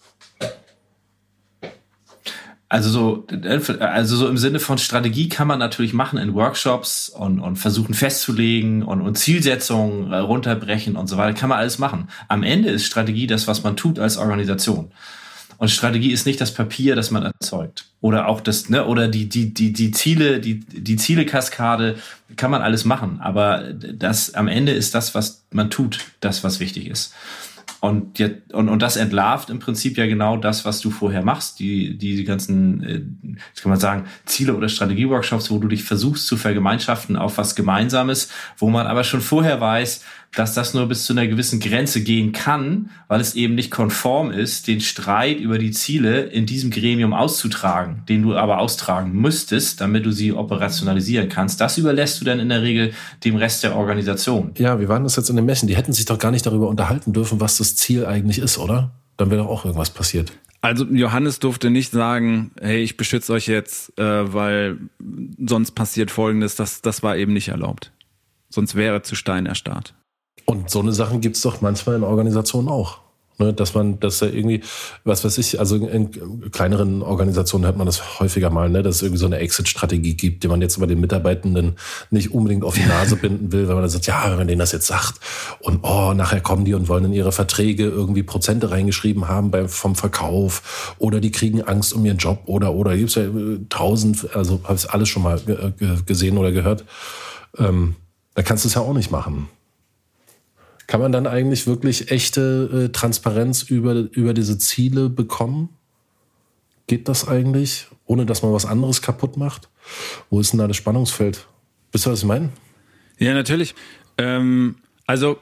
Also so, also so im Sinne von Strategie kann man natürlich machen in Workshops und, und versuchen festzulegen und, und Zielsetzungen runterbrechen und so weiter. Kann man alles machen. Am Ende ist Strategie das, was man tut als Organisation. Und Strategie ist nicht das Papier, das man erzeugt. Oder auch das, ne, oder die, die, die, die Ziele, die, die Zielekaskade kann man alles machen. Aber das, am Ende ist das, was man tut, das, was wichtig ist. Und, jetzt, und, und das entlarvt im Prinzip ja genau das, was du vorher machst. Die, die, die ganzen, äh, kann man sagen, Ziele- oder Strategie-Workshops, wo du dich versuchst zu vergemeinschaften auf was Gemeinsames, wo man aber schon vorher weiß, dass das nur bis zu einer gewissen Grenze gehen kann, weil es eben nicht konform ist, den Streit über die Ziele in diesem Gremium auszutragen, den du aber austragen müsstest, damit du sie operationalisieren kannst. Das überlässt du dann in der Regel dem Rest der Organisation. Ja, wie waren das jetzt in den Messen? Die hätten sich doch gar nicht darüber unterhalten dürfen, was das Ziel eigentlich ist, oder? Dann wäre doch auch irgendwas passiert. Also Johannes durfte nicht sagen, hey, ich beschütze euch jetzt, äh, weil sonst passiert Folgendes. Das, das war eben nicht erlaubt. Sonst wäre zu Stein erstarrt. Und so eine Sachen gibt's doch manchmal in Organisationen auch. Ne, dass man, dass da irgendwie, was weiß ich, also in kleineren Organisationen hört man das häufiger mal, ne, dass es irgendwie so eine Exit-Strategie gibt, die man jetzt über den Mitarbeitenden nicht unbedingt auf die Nase binden will, weil man dann sagt, ja, wenn man denen das jetzt sagt und oh, nachher kommen die und wollen in ihre Verträge irgendwie Prozente reingeschrieben haben beim, vom Verkauf oder die kriegen Angst um ihren Job oder, oder gibt's ja tausend, also habe ich alles schon mal ge- ge- gesehen oder gehört. Ähm, da kannst du es ja auch nicht machen. Kann man dann eigentlich wirklich echte äh, Transparenz über, über diese Ziele bekommen? Geht das eigentlich, ohne dass man was anderes kaputt macht? Wo ist denn da das Spannungsfeld? Wisst ihr, was ich meine? Ja, natürlich. Ähm, also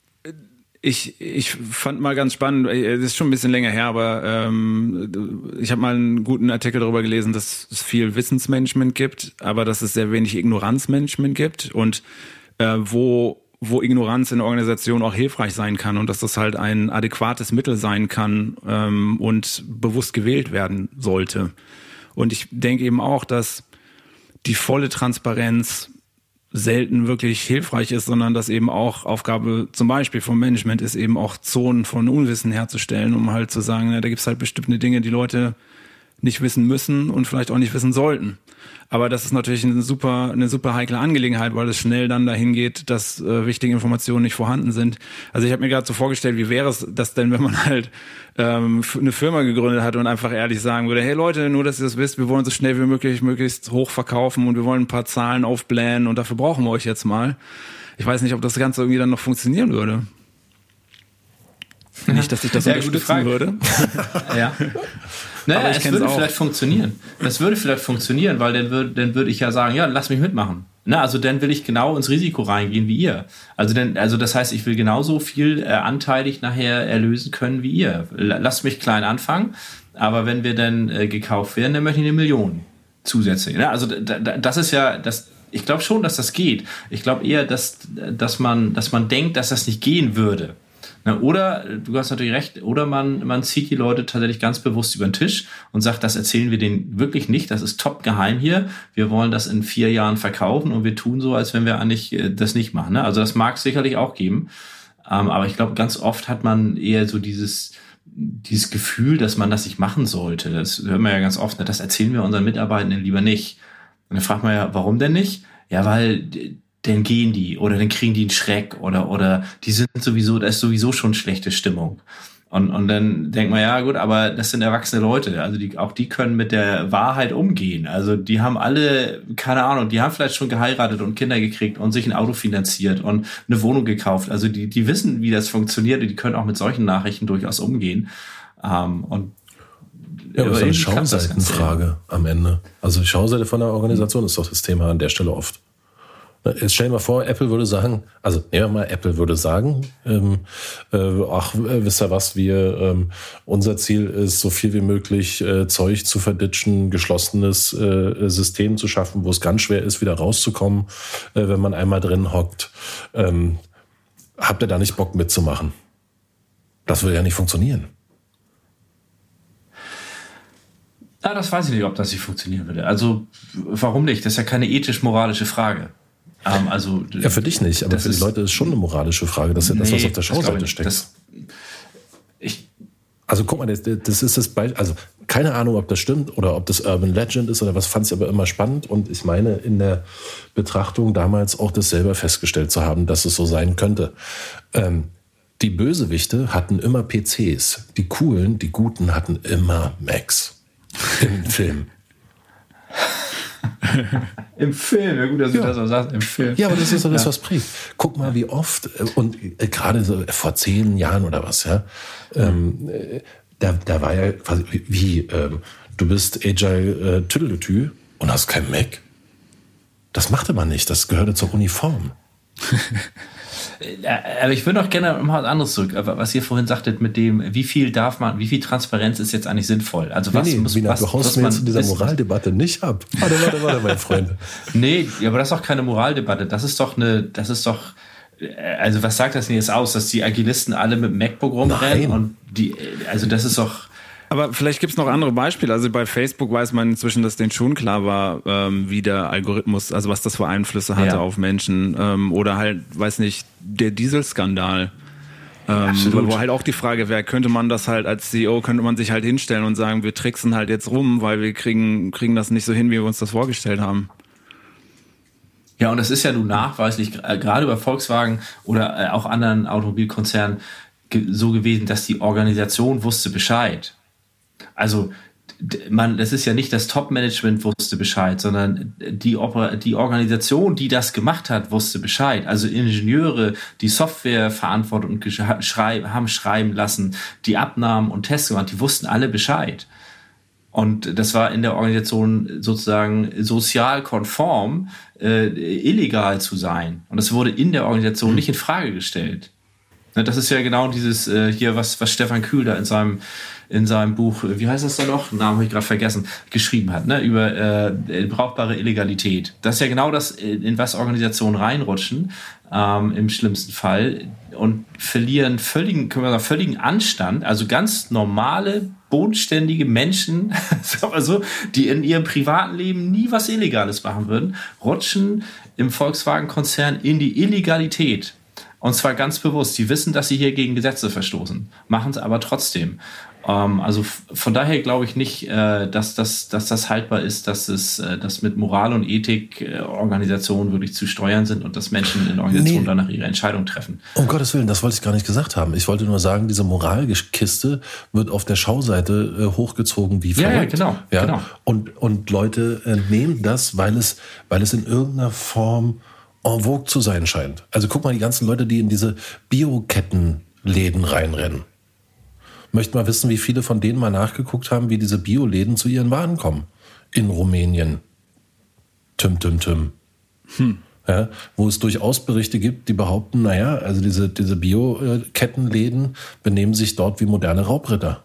ich, ich fand mal ganz spannend, das ist schon ein bisschen länger her, aber ähm, ich habe mal einen guten Artikel darüber gelesen, dass es viel Wissensmanagement gibt, aber dass es sehr wenig Ignoranzmanagement gibt und äh, wo wo Ignoranz in der Organisation auch hilfreich sein kann und dass das halt ein adäquates Mittel sein kann ähm, und bewusst gewählt werden sollte. Und ich denke eben auch, dass die volle Transparenz selten wirklich hilfreich ist, sondern dass eben auch Aufgabe zum Beispiel vom Management ist, eben auch Zonen von Unwissen herzustellen, um halt zu sagen, ja, da gibt's halt bestimmte Dinge, die Leute nicht wissen müssen und vielleicht auch nicht wissen sollten. Aber das ist natürlich eine super, eine super heikle Angelegenheit, weil es schnell dann dahin geht, dass äh, wichtige Informationen nicht vorhanden sind. Also ich habe mir gerade so vorgestellt, wie wäre es das denn, wenn man halt ähm, eine Firma gegründet hat und einfach ehrlich sagen würde, hey Leute, nur dass ihr das wisst, wir wollen so schnell wie möglich möglichst hoch verkaufen und wir wollen ein paar Zahlen aufblähen und dafür brauchen wir euch jetzt mal. Ich weiß nicht, ob das Ganze irgendwie dann noch funktionieren würde. Nicht, dass ich das ja, unterstützen würde. Ja. Naja, es würde auch. vielleicht funktionieren. Das würde vielleicht funktionieren, weil dann würde dann würd ich ja sagen, ja, lass mich mitmachen. Na, also dann will ich genau ins Risiko reingehen wie ihr. Also denn, also das heißt, ich will genauso viel äh, anteilig nachher erlösen können wie ihr. Lasst mich klein anfangen, aber wenn wir dann äh, gekauft werden, dann möchte ich eine Million zusätzlich. Ne? Also da, da, das ist ja, das, ich glaube schon, dass das geht. Ich glaube eher, dass, dass, man, dass man denkt, dass das nicht gehen würde. Oder, du hast natürlich recht, oder man, man zieht die Leute tatsächlich ganz bewusst über den Tisch und sagt, das erzählen wir denen wirklich nicht, das ist top geheim hier, wir wollen das in vier Jahren verkaufen und wir tun so, als wenn wir eigentlich das nicht machen. Also das mag es sicherlich auch geben, aber ich glaube, ganz oft hat man eher so dieses, dieses Gefühl, dass man das nicht machen sollte. Das hören wir ja ganz oft, das erzählen wir unseren Mitarbeitenden lieber nicht. Und dann fragt man ja, warum denn nicht? Ja, weil dann gehen die oder dann kriegen die einen Schreck oder oder die sind sowieso, da ist sowieso schon schlechte Stimmung. Und und dann denkt man, ja gut, aber das sind erwachsene Leute, also die auch die können mit der Wahrheit umgehen. Also die haben alle, keine Ahnung, die haben vielleicht schon geheiratet und Kinder gekriegt und sich ein Auto finanziert und eine Wohnung gekauft. Also die die wissen, wie das funktioniert und die können auch mit solchen Nachrichten durchaus umgehen. Ähm, und ja, aber das ist eine Schauseitenfrage am Ende. Also die Schauseite von der Organisation ist doch das Thema an der Stelle oft. Jetzt stell dir mal vor, Apple würde sagen, also nehmen wir mal, Apple würde sagen, ähm, äh, ach, äh, wisst ihr was, wir, ähm, unser Ziel ist, so viel wie möglich äh, Zeug zu verditschen, geschlossenes äh, System zu schaffen, wo es ganz schwer ist, wieder rauszukommen, äh, wenn man einmal drin hockt. Ähm, habt ihr da nicht Bock mitzumachen? Das würde ja nicht funktionieren. Ja, das weiß ich nicht, ob das nicht funktionieren würde. Also, warum nicht? Das ist ja keine ethisch-moralische Frage. Um, also, ja, für dich nicht, aber für die Leute ist es schon eine moralische Frage. Das ist ja nee, das, was auf der Schauseite steckt. Das, ich, also guck mal, das, das ist das Beispiel, also keine Ahnung, ob das stimmt oder ob das Urban Legend ist oder was, fand ich aber immer spannend. Und ich meine, in der Betrachtung damals auch das selber festgestellt zu haben, dass es so sein könnte. Ähm, die Bösewichte hatten immer P Cs. Die Coolen, die Guten hatten immer Macs im Film. Im Film, ja gut, dass ja. du das so sagst, im Film. Ja, aber das ist doch das, ja. was prägt. Guck mal, wie oft, und äh, gerade so vor zehn Jahren oder was, ja, ähm, äh, da, da war ja quasi, wie, wie ähm, du bist Agile äh, Tüdelütü und hast kein Mac. Das machte man nicht, das gehörte zur Uniform. Aber ich würde noch gerne mal was anderes zurück, was ihr vorhin sagtet mit dem, wie viel darf man, wie viel Transparenz ist jetzt eigentlich sinnvoll? Also was nee, nee, muss Wiener, was, du haust mir jetzt in dieser Moraldebatte nicht ab. Warte, warte, warte, mein Freund. Nee, aber das ist doch keine Moraldebatte. Das ist doch eine, das ist doch, also was sagt das denn jetzt aus, dass die Agilisten alle mit MacBook rumrennen und die, also das ist doch. Aber vielleicht gibt's noch andere Beispiele. Also bei Facebook weiß man inzwischen, dass denen schon klar war, ähm, wie der Algorithmus, also was das für Einflüsse hatte ja. auf Menschen. Ähm, oder halt, weiß nicht, der Dieselskandal. Ähm, wo halt auch die Frage wäre, könnte man das halt als C E O, könnte man sich halt hinstellen und sagen, wir tricksen halt jetzt rum, weil wir kriegen, kriegen das nicht so hin, wie wir uns das vorgestellt haben. Ja, und das ist ja nun nachweislich, gerade bei Volkswagen oder auch anderen Automobilkonzernen so gewesen, dass die Organisation wusste Bescheid. Also man, das ist ja nicht das Top-Management wusste Bescheid, sondern die, die Organisation, die das gemacht hat, wusste Bescheid. Also Ingenieure, die Software verantwortet und geschrei- haben schreiben lassen, die Abnahmen und Tests gemacht, die wussten alle Bescheid. Und das war in der Organisation sozusagen sozial konform, äh, illegal zu sein. Und das wurde in der Organisation nicht in Frage gestellt. Das ist ja genau dieses äh, hier, was, was Stefan Kühl da in seinem in seinem Buch, wie heißt das da noch? Namen habe ich gerade vergessen, geschrieben hat, ne, über äh, brauchbare Illegalität. Das ist ja genau das, in was Organisationen reinrutschen, ähm, im schlimmsten Fall, und verlieren völligen, können wir sagen, völligen Anstand, also ganz normale, bodenständige Menschen, also, die in ihrem privaten Leben nie was Illegales machen würden, rutschen im Volkswagen-Konzern in die Illegalität. Und zwar ganz bewusst. Sie wissen, dass sie hier gegen Gesetze verstoßen, machen es aber trotzdem. Ähm, also f- von daher glaube ich nicht, äh, dass, das, dass das haltbar ist, dass es äh, dass mit Moral und Ethik äh, Organisationen wirklich zu steuern sind und dass Menschen in Organisationen Nee. danach ihre Entscheidung treffen. Um Gottes Willen, das wollte ich gar nicht gesagt haben. Ich wollte nur sagen, diese Moralkiste wird auf der Schauseite äh, hochgezogen wie Ja, ja, verrückt. genau, Ja? genau. Und, und Leute äh, nehmen das, weil es, weil es in irgendeiner Form en vogue zu sein scheint. Also guck mal, die ganzen Leute, die in diese Biokettenläden reinrennen. Möchte mal wissen, wie viele von denen mal nachgeguckt haben, wie diese Bioläden zu ihren Waren kommen. In Rumänien. Tüm, tüm, tüm. Hm. Ja, wo es durchaus Berichte gibt, die behaupten, naja, also diese, diese Bio-Kettenläden benehmen sich dort wie moderne Raubritter.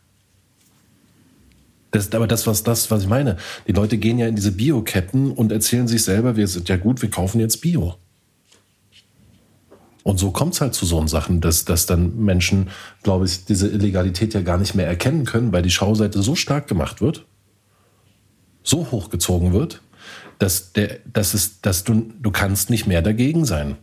Das ist aber das, was das, was ich meine. Die Leute gehen ja in diese Bioketten und erzählen sich selber, wir sind ja gut, wir kaufen jetzt Bio. Und so kommt es halt zu so Sachen, dass, dass dann Menschen, glaube ich, diese Illegalität ja gar nicht mehr erkennen können, weil die Schauseite so stark gemacht wird, so hochgezogen wird, dass, der, dass, es, dass du, du kannst nicht mehr dagegen sein.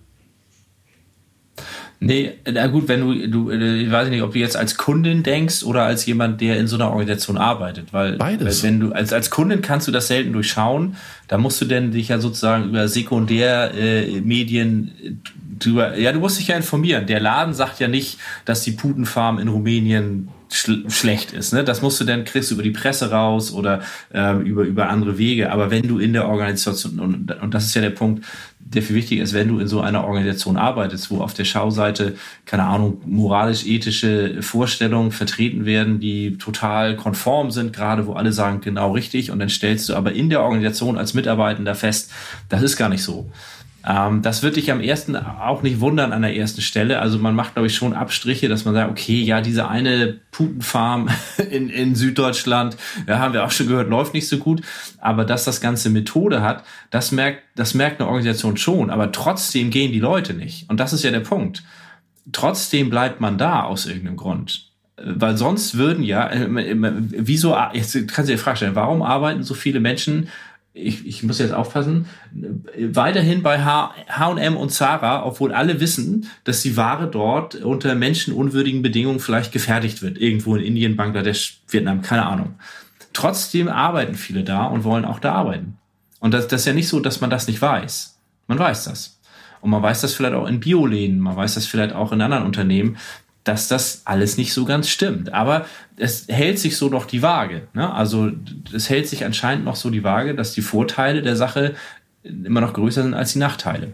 Nee, na gut, wenn du, du, ich weiß nicht, ob du jetzt als Kundin denkst oder als jemand, der in so einer Organisation arbeitet, weil Beides. Wenn du als als Kundin kannst du das selten durchschauen, da musst du denn dich ja sozusagen über Sekundärmedien äh, drüber, ja, du musst dich ja informieren. Der Laden sagt ja nicht, dass die Putenfarm in Rumänien schl- schlecht ist, ne? Das musst du dann kriegst du über die Presse raus oder äh, über über andere Wege. Aber wenn du in der Organisation und, und das ist ja der Punkt, der viel wichtiger ist, wenn du in so einer Organisation arbeitest, wo auf der Schauseite, keine Ahnung, moralisch-ethische Vorstellungen vertreten werden, die total konform sind, gerade wo alle sagen, genau richtig, und dann stellst du aber in der Organisation als Mitarbeitender fest, das ist gar nicht so. Ähm, das wird dich am ersten auch nicht wundern an der ersten Stelle. Also man macht, glaube ich, schon Abstriche, dass man sagt, okay, ja, diese eine Putenfarm in, in Süddeutschland, ja, haben wir auch schon gehört, läuft nicht so gut. Aber dass das Ganze Methode hat, das merkt, das merkt eine Organisation schon. Aber trotzdem gehen die Leute nicht. Und das ist ja der Punkt. Trotzdem bleibt man da aus irgendeinem Grund. Weil sonst würden ja, wieso, jetzt kannst du dir die Frage stellen, warum arbeiten so viele Menschen, Ich, ich muss jetzt aufpassen, weiterhin bei H und M und Zara, obwohl alle wissen, dass die Ware dort unter menschenunwürdigen Bedingungen vielleicht gefertigt wird. Irgendwo in Indien, Bangladesch, Vietnam, keine Ahnung. Trotzdem arbeiten viele da und wollen auch da arbeiten. Und das, das ist ja nicht so, dass man das nicht weiß. Man weiß das. Und man weiß das vielleicht auch in Bioläden, man weiß das vielleicht auch in anderen Unternehmen, dass das alles nicht so ganz stimmt. Aber es hält sich so noch die Waage. Ne? Also es hält sich anscheinend noch so die Waage, dass die Vorteile der Sache immer noch größer sind als die Nachteile.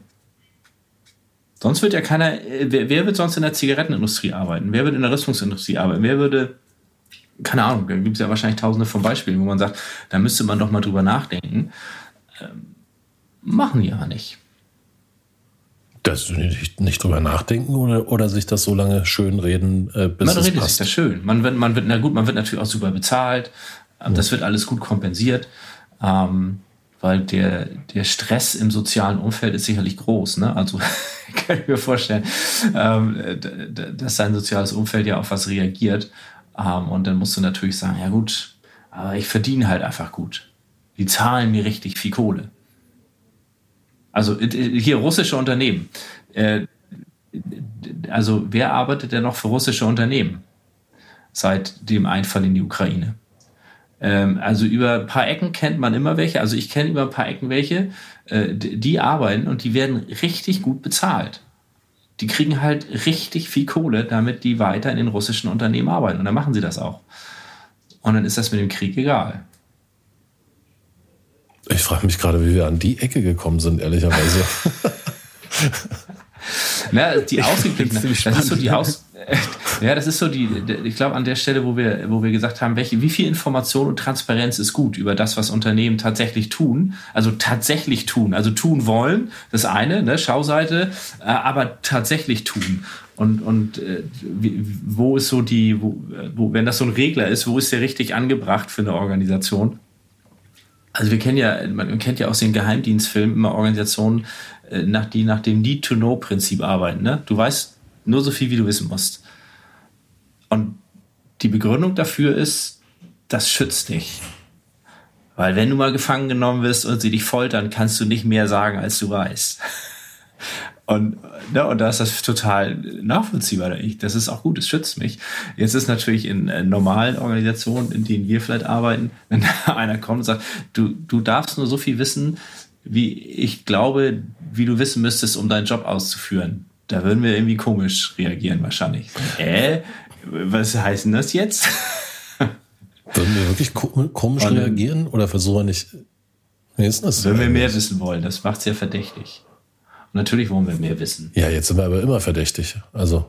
Sonst wird ja keiner, wer, wer wird sonst in der Zigarettenindustrie arbeiten? Wer wird in der Rüstungsindustrie arbeiten? Wer würde, keine Ahnung, da gibt es ja wahrscheinlich tausende von Beispielen, wo man sagt, da müsste man doch mal drüber nachdenken. Ähm, machen die aber nicht. Dass nicht, nicht drüber nachdenken oder, oder sich das so lange schön reden, äh, bis man es redet passt. sich das schön. Man wird, man wird, na gut, man wird natürlich auch super bezahlt. Ähm, Ja. Das wird alles gut kompensiert. Ähm, weil der, der Stress im sozialen Umfeld ist sicherlich groß. Ne? Also kann ich mir vorstellen, ähm, d- d- dass dein soziales Umfeld ja auf was reagiert. Ähm, und dann musst du natürlich sagen, ja gut, aber ich verdiene halt einfach gut. Die zahlen mir richtig viel Kohle. Also hier russische Unternehmen. Äh, also wer arbeitet denn noch für russische Unternehmen seit dem Einfall in die Ukraine? Ähm, also über ein paar Ecken kennt man immer welche. Also ich kenne über ein paar Ecken welche, äh, die arbeiten und die werden richtig gut bezahlt. Die kriegen halt richtig viel Kohle, damit die weiter in den russischen Unternehmen arbeiten. Und dann machen sie das auch. Und dann ist das mit dem Krieg egal. Ich frage mich gerade, wie wir an die Ecke gekommen sind, ehrlicherweise. Na, die ausgeglichen, ziemlich das ist so spannend. die Aus, ja, das ist so die, ich glaube an der Stelle, wo wir, wo wir gesagt haben, welche, wie viel Information und Transparenz ist gut über das, was Unternehmen tatsächlich tun, also tatsächlich tun, also tun wollen, das eine, ne, Schauseite, äh, aber tatsächlich tun. Und, und äh, wie, wo ist so die, wo, wo, wenn das so ein Regler ist, wo ist der richtig angebracht für eine Organisation? Also wir kennen ja, man kennt ja aus den Geheimdienstfilmen immer Organisationen, äh, nach die nach dem Need-to-Know-Prinzip arbeiten. Ne? Du weißt nur so viel, wie du wissen musst. Und die Begründung dafür ist, das schützt dich. Weil wenn du mal gefangen genommen wirst und sie dich foltern, kannst du nicht mehr sagen, als du weißt. Und, ne, und da ist das total nachvollziehbar. Ich, das ist auch gut, es schützt mich. Jetzt ist natürlich in äh, normalen Organisationen, in denen wir vielleicht arbeiten, wenn da einer kommt und sagt, du, du darfst nur so viel wissen, wie ich glaube, wie du wissen müsstest, um deinen Job auszuführen. Da würden wir irgendwie komisch reagieren wahrscheinlich. Äh, was heißt denn das jetzt? Würden wir wirklich komisch und, reagieren oder versuchen wir nicht? Wie ist das? Wenn wir mehr wissen wollen, das macht es ja verdächtig. Und natürlich wollen wir mehr wissen. Ja, jetzt sind wir aber immer verdächtig. Also.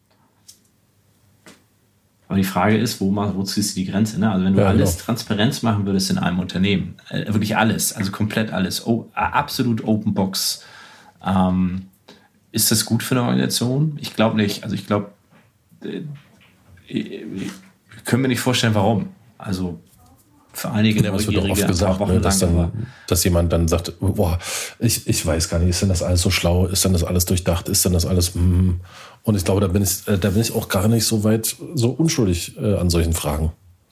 Aber die Frage ist, wo, wo ziehst du die Grenze? Ne? Also wenn du ja, alles genau. Transparenz machen würdest in einem Unternehmen, äh, wirklich alles, also komplett alles, oh, absolut Open Box, ähm, ist das gut für eine Organisation? Ich glaube nicht. Also ich glaube, äh, äh, können wir nicht vorstellen, warum. Also für einige der das wird doch oft gesagt, ne, dass, dann, dass jemand dann sagt, boah, ich, ich weiß gar nicht, ist denn das alles so schlau, ist denn das alles durchdacht, ist denn das alles mm. Und ich glaube, da bin ich, da bin ich auch gar nicht so weit so unschuldig äh, an solchen Fragen.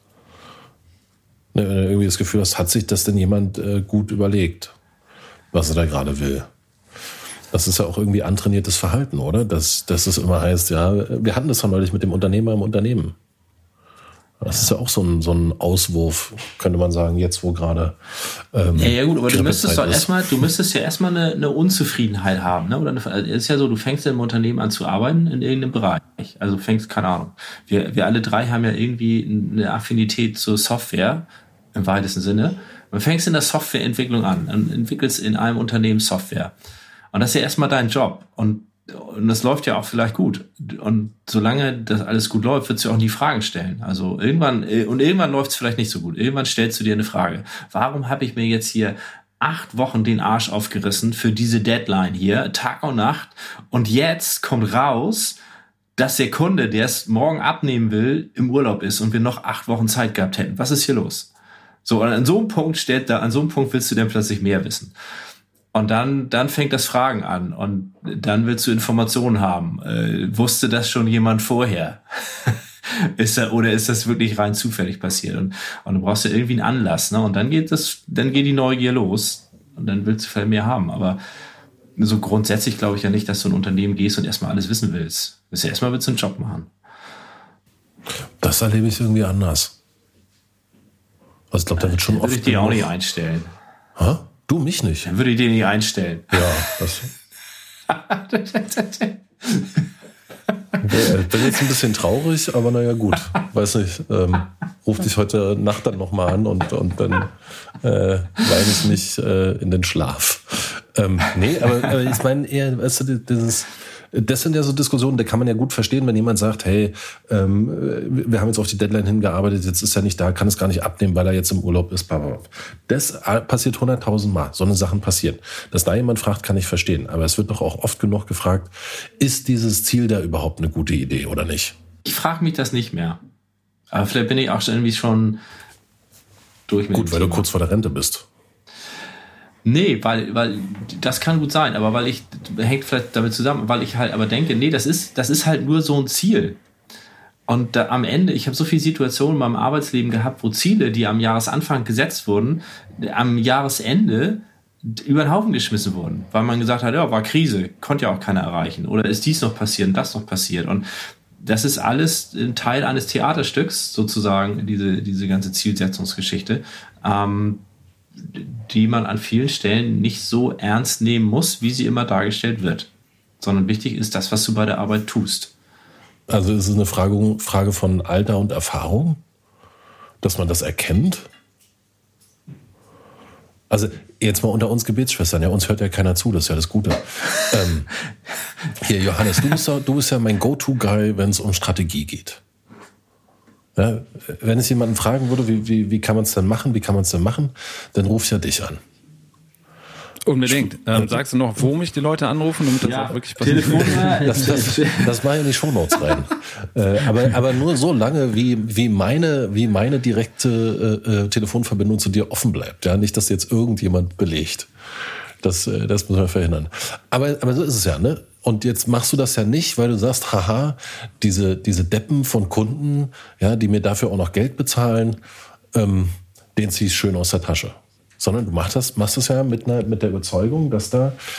Ne, wenn du irgendwie das Gefühl hast, hat sich das denn jemand äh, gut überlegt, was er da gerade will? Das ist ja auch irgendwie antrainiertes Verhalten, oder? Dass, dass es immer heißt, ja, wir hatten das ja neulich mit dem Unternehmer im Unternehmen. Das ist ja auch so ein, so ein Auswurf, könnte man sagen, jetzt wo gerade. Ähm, ja, ja, gut, aber du müsstest doch erstmal, du müsstest ja erstmal eine, eine Unzufriedenheit haben, ne? Oder eine, es ist ja so, du fängst ja im Unternehmen an zu arbeiten in irgendeinem Bereich. Also fängst, keine Ahnung. Wir, wir alle drei haben ja irgendwie eine Affinität zur Software im weitesten Sinne. Du fängst in der Softwareentwicklung an und entwickelst in einem Unternehmen Software. Und das ist ja erstmal dein Job. Und Und das läuft ja auch vielleicht gut. Und solange das alles gut läuft, wird du auch nie Fragen stellen. Also irgendwann, und irgendwann läuft es vielleicht nicht so gut. Irgendwann stellst du dir eine Frage. Warum habe ich mir jetzt hier acht Wochen den Arsch aufgerissen für diese Deadline hier, Tag und Nacht? Und jetzt kommt raus, dass der Kunde, der es morgen abnehmen will, im Urlaub ist und wir noch acht Wochen Zeit gehabt hätten. Was ist hier los? So, und an so einem Punkt stellt da, an so einem Punkt willst du dann plötzlich mehr wissen. Und dann, dann fängt das Fragen an und dann willst du Informationen haben. Äh, wusste das schon jemand vorher? ist da, oder ist das wirklich rein zufällig passiert? Und, und du brauchst ja irgendwie einen Anlass, ne? Und dann geht das, dann geht die Neugier los und dann willst du vielleicht mehr haben. Aber so grundsätzlich glaube ich ja nicht, dass du in ein Unternehmen gehst und erstmal alles wissen willst. Du willst ja erstmal willst du einen Job machen. Das erlebe ich irgendwie anders. Also ich glaube, da wird schon oft. Würde ich dir auch nicht einstellen. Hä? Du, mich nicht. Dann würde ich den nicht einstellen. Ja, das. Ich bin jetzt ein bisschen traurig, aber naja, gut. Weiß nicht. Ähm, ruf dich heute Nacht dann nochmal an und, und dann äh, weine ich mich äh, in den Schlaf. Ähm, nee, aber, aber ich meine eher, weißt du, dieses. Das sind ja so Diskussionen, da kann man ja gut verstehen, wenn jemand sagt, hey, ähm, wir haben jetzt auf die Deadline hingearbeitet, jetzt ist er nicht da, kann es gar nicht abnehmen, weil er jetzt im Urlaub ist. Das passiert hunderttausend Mal, so eine Sachen passieren. Dass da jemand fragt, kann ich verstehen. Aber es wird doch auch oft genug gefragt, ist dieses Ziel da überhaupt eine gute Idee oder nicht? Ich frage mich das nicht mehr. Aber vielleicht bin ich auch schon irgendwie schon durch mit dem Gut, weil Thema. Du kurz vor der Rente bist. Nee, weil, weil, das kann gut sein, aber weil ich, hängt vielleicht damit zusammen, weil ich halt aber denke, nee, das ist, das ist halt nur so ein Ziel. Und da, am Ende, ich habe so viele Situationen in meinem Arbeitsleben gehabt, wo Ziele, die am Jahresanfang gesetzt wurden, am Jahresende über den Haufen geschmissen wurden, weil man gesagt hat, ja, war Krise, konnte ja auch keiner erreichen. Oder ist dies noch passiert und das noch passiert. Und das ist alles ein Teil eines Theaterstücks, sozusagen, diese, diese ganze Zielsetzungsgeschichte, ähm, die man an vielen Stellen nicht so ernst nehmen muss, wie sie immer dargestellt wird. Sondern wichtig ist das, was du bei der Arbeit tust. Also ist es eine Frage, Frage von Alter und Erfahrung, dass man das erkennt? Also jetzt mal unter uns Gebetsschwestern, ja, uns hört ja keiner zu, das ist ja das Gute. ähm, hier, Johannes, du bist, ja, du bist ja mein Go-To-Guy, wenn es um Strategie geht. Ja, wenn es jemanden fragen würde, wie, wie, wie kann man es denn machen, wie kann man es denn machen, dann ruf ja dich an. Unbedingt. Ähm, sagst du noch, wo mich die Leute anrufen, damit das ja, auch wirklich passiert? Das, das, das mache ich in die Shownotes rein. äh, aber, aber nur so lange, wie, wie, meine, wie meine direkte äh, Telefonverbindung zu dir offen bleibt. Ja, nicht, dass jetzt irgendjemand belegt. Das, äh, das müssen wir verhindern. Aber, aber so ist es ja, ne? Und jetzt machst du das ja nicht, weil du sagst, haha, diese, diese Deppen von Kunden, ja, die mir dafür auch noch Geld bezahlen, ähm, den ziehst schön aus der Tasche. Sondern du machst das, machst das ja mit, einer, mit der Überzeugung, dass da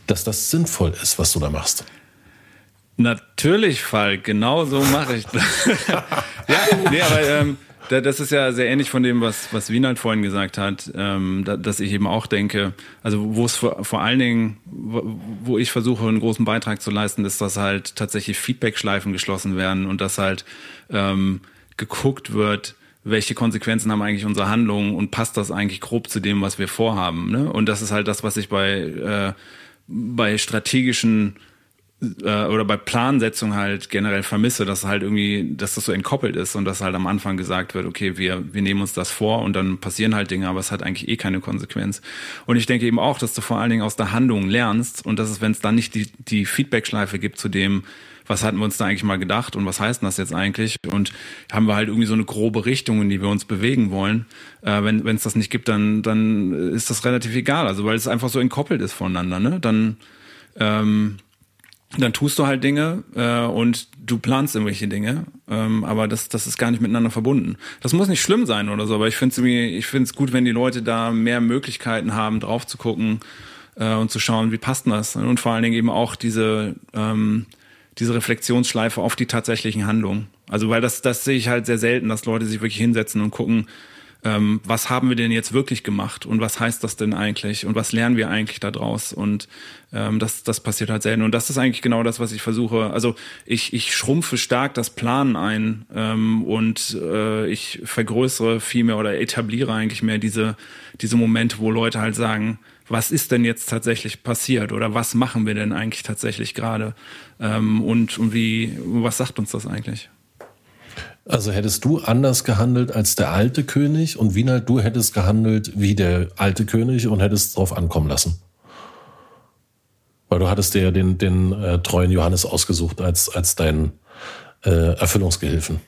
dass das sinnvoll ist, was du da machst? Natürlich, Falk, genau so mache ich das. Ja, nee, aber ähm, das ist ja sehr ähnlich von dem, was, was Wienald vorhin gesagt hat, ähm, dass ich eben auch denke, also wo es vor, vor allen Dingen, wo ich versuche, einen großen Beitrag zu leisten, ist, dass halt tatsächlich Feedback-Schleifen geschlossen werden und dass halt ähm, geguckt wird, welche Konsequenzen haben eigentlich unsere Handlungen und passt das eigentlich grob zu dem, was wir vorhaben. Ne? Und das ist halt das, was ich bei, äh, bei strategischen oder bei Plansetzung halt generell vermisse, dass halt irgendwie, dass das so entkoppelt ist und dass halt am Anfang gesagt wird, okay, wir wir nehmen uns das vor und dann passieren halt Dinge, aber es hat eigentlich eh keine Konsequenz. Und ich denke eben auch, dass du vor allen Dingen aus der Handlung lernst und dass es, wenn es dann nicht die die Feedback-Schleife gibt zu dem, was hatten wir uns da eigentlich mal gedacht und was heißt denn das jetzt eigentlich? Und haben wir halt irgendwie so eine grobe Richtung, in die wir uns bewegen wollen. Äh, wenn wenn es das nicht gibt, dann dann ist das relativ egal, also weil es einfach so entkoppelt ist voneinander, ne? Dann ähm, dann tust du halt Dinge äh, und du planst irgendwelche Dinge, ähm, aber das das ist gar nicht miteinander verbunden. Das muss nicht schlimm sein oder so, aber ich finde es ich finde es gut, wenn die Leute da mehr Möglichkeiten haben, drauf zu gucken äh, und zu schauen, wie passt denn das? Und vor allen Dingen eben auch diese ähm, diese Reflexionsschleife auf die tatsächlichen Handlungen. Also weil das das sehe ich halt sehr selten, dass Leute sich wirklich hinsetzen und gucken, Ähm, was haben wir denn jetzt wirklich gemacht und was heißt das denn eigentlich und was lernen wir eigentlich daraus und ähm, das das passiert halt selten und das ist eigentlich genau das, was ich versuche. Also ich ich schrumpfe stark das Planen ein ähm, und äh, ich vergrößere viel mehr oder etabliere eigentlich mehr diese diese Momente, wo Leute halt sagen, was ist denn jetzt tatsächlich passiert oder was machen wir denn eigentlich tatsächlich gerade ähm, und und wie was sagt uns das eigentlich? Also hättest du anders gehandelt als der alte König und Wienald, du hättest gehandelt wie der alte König und hättest es drauf ankommen lassen. Weil du hattest dir ja den, den äh, treuen Johannes ausgesucht als, als deinen äh, Erfüllungsgehilfen.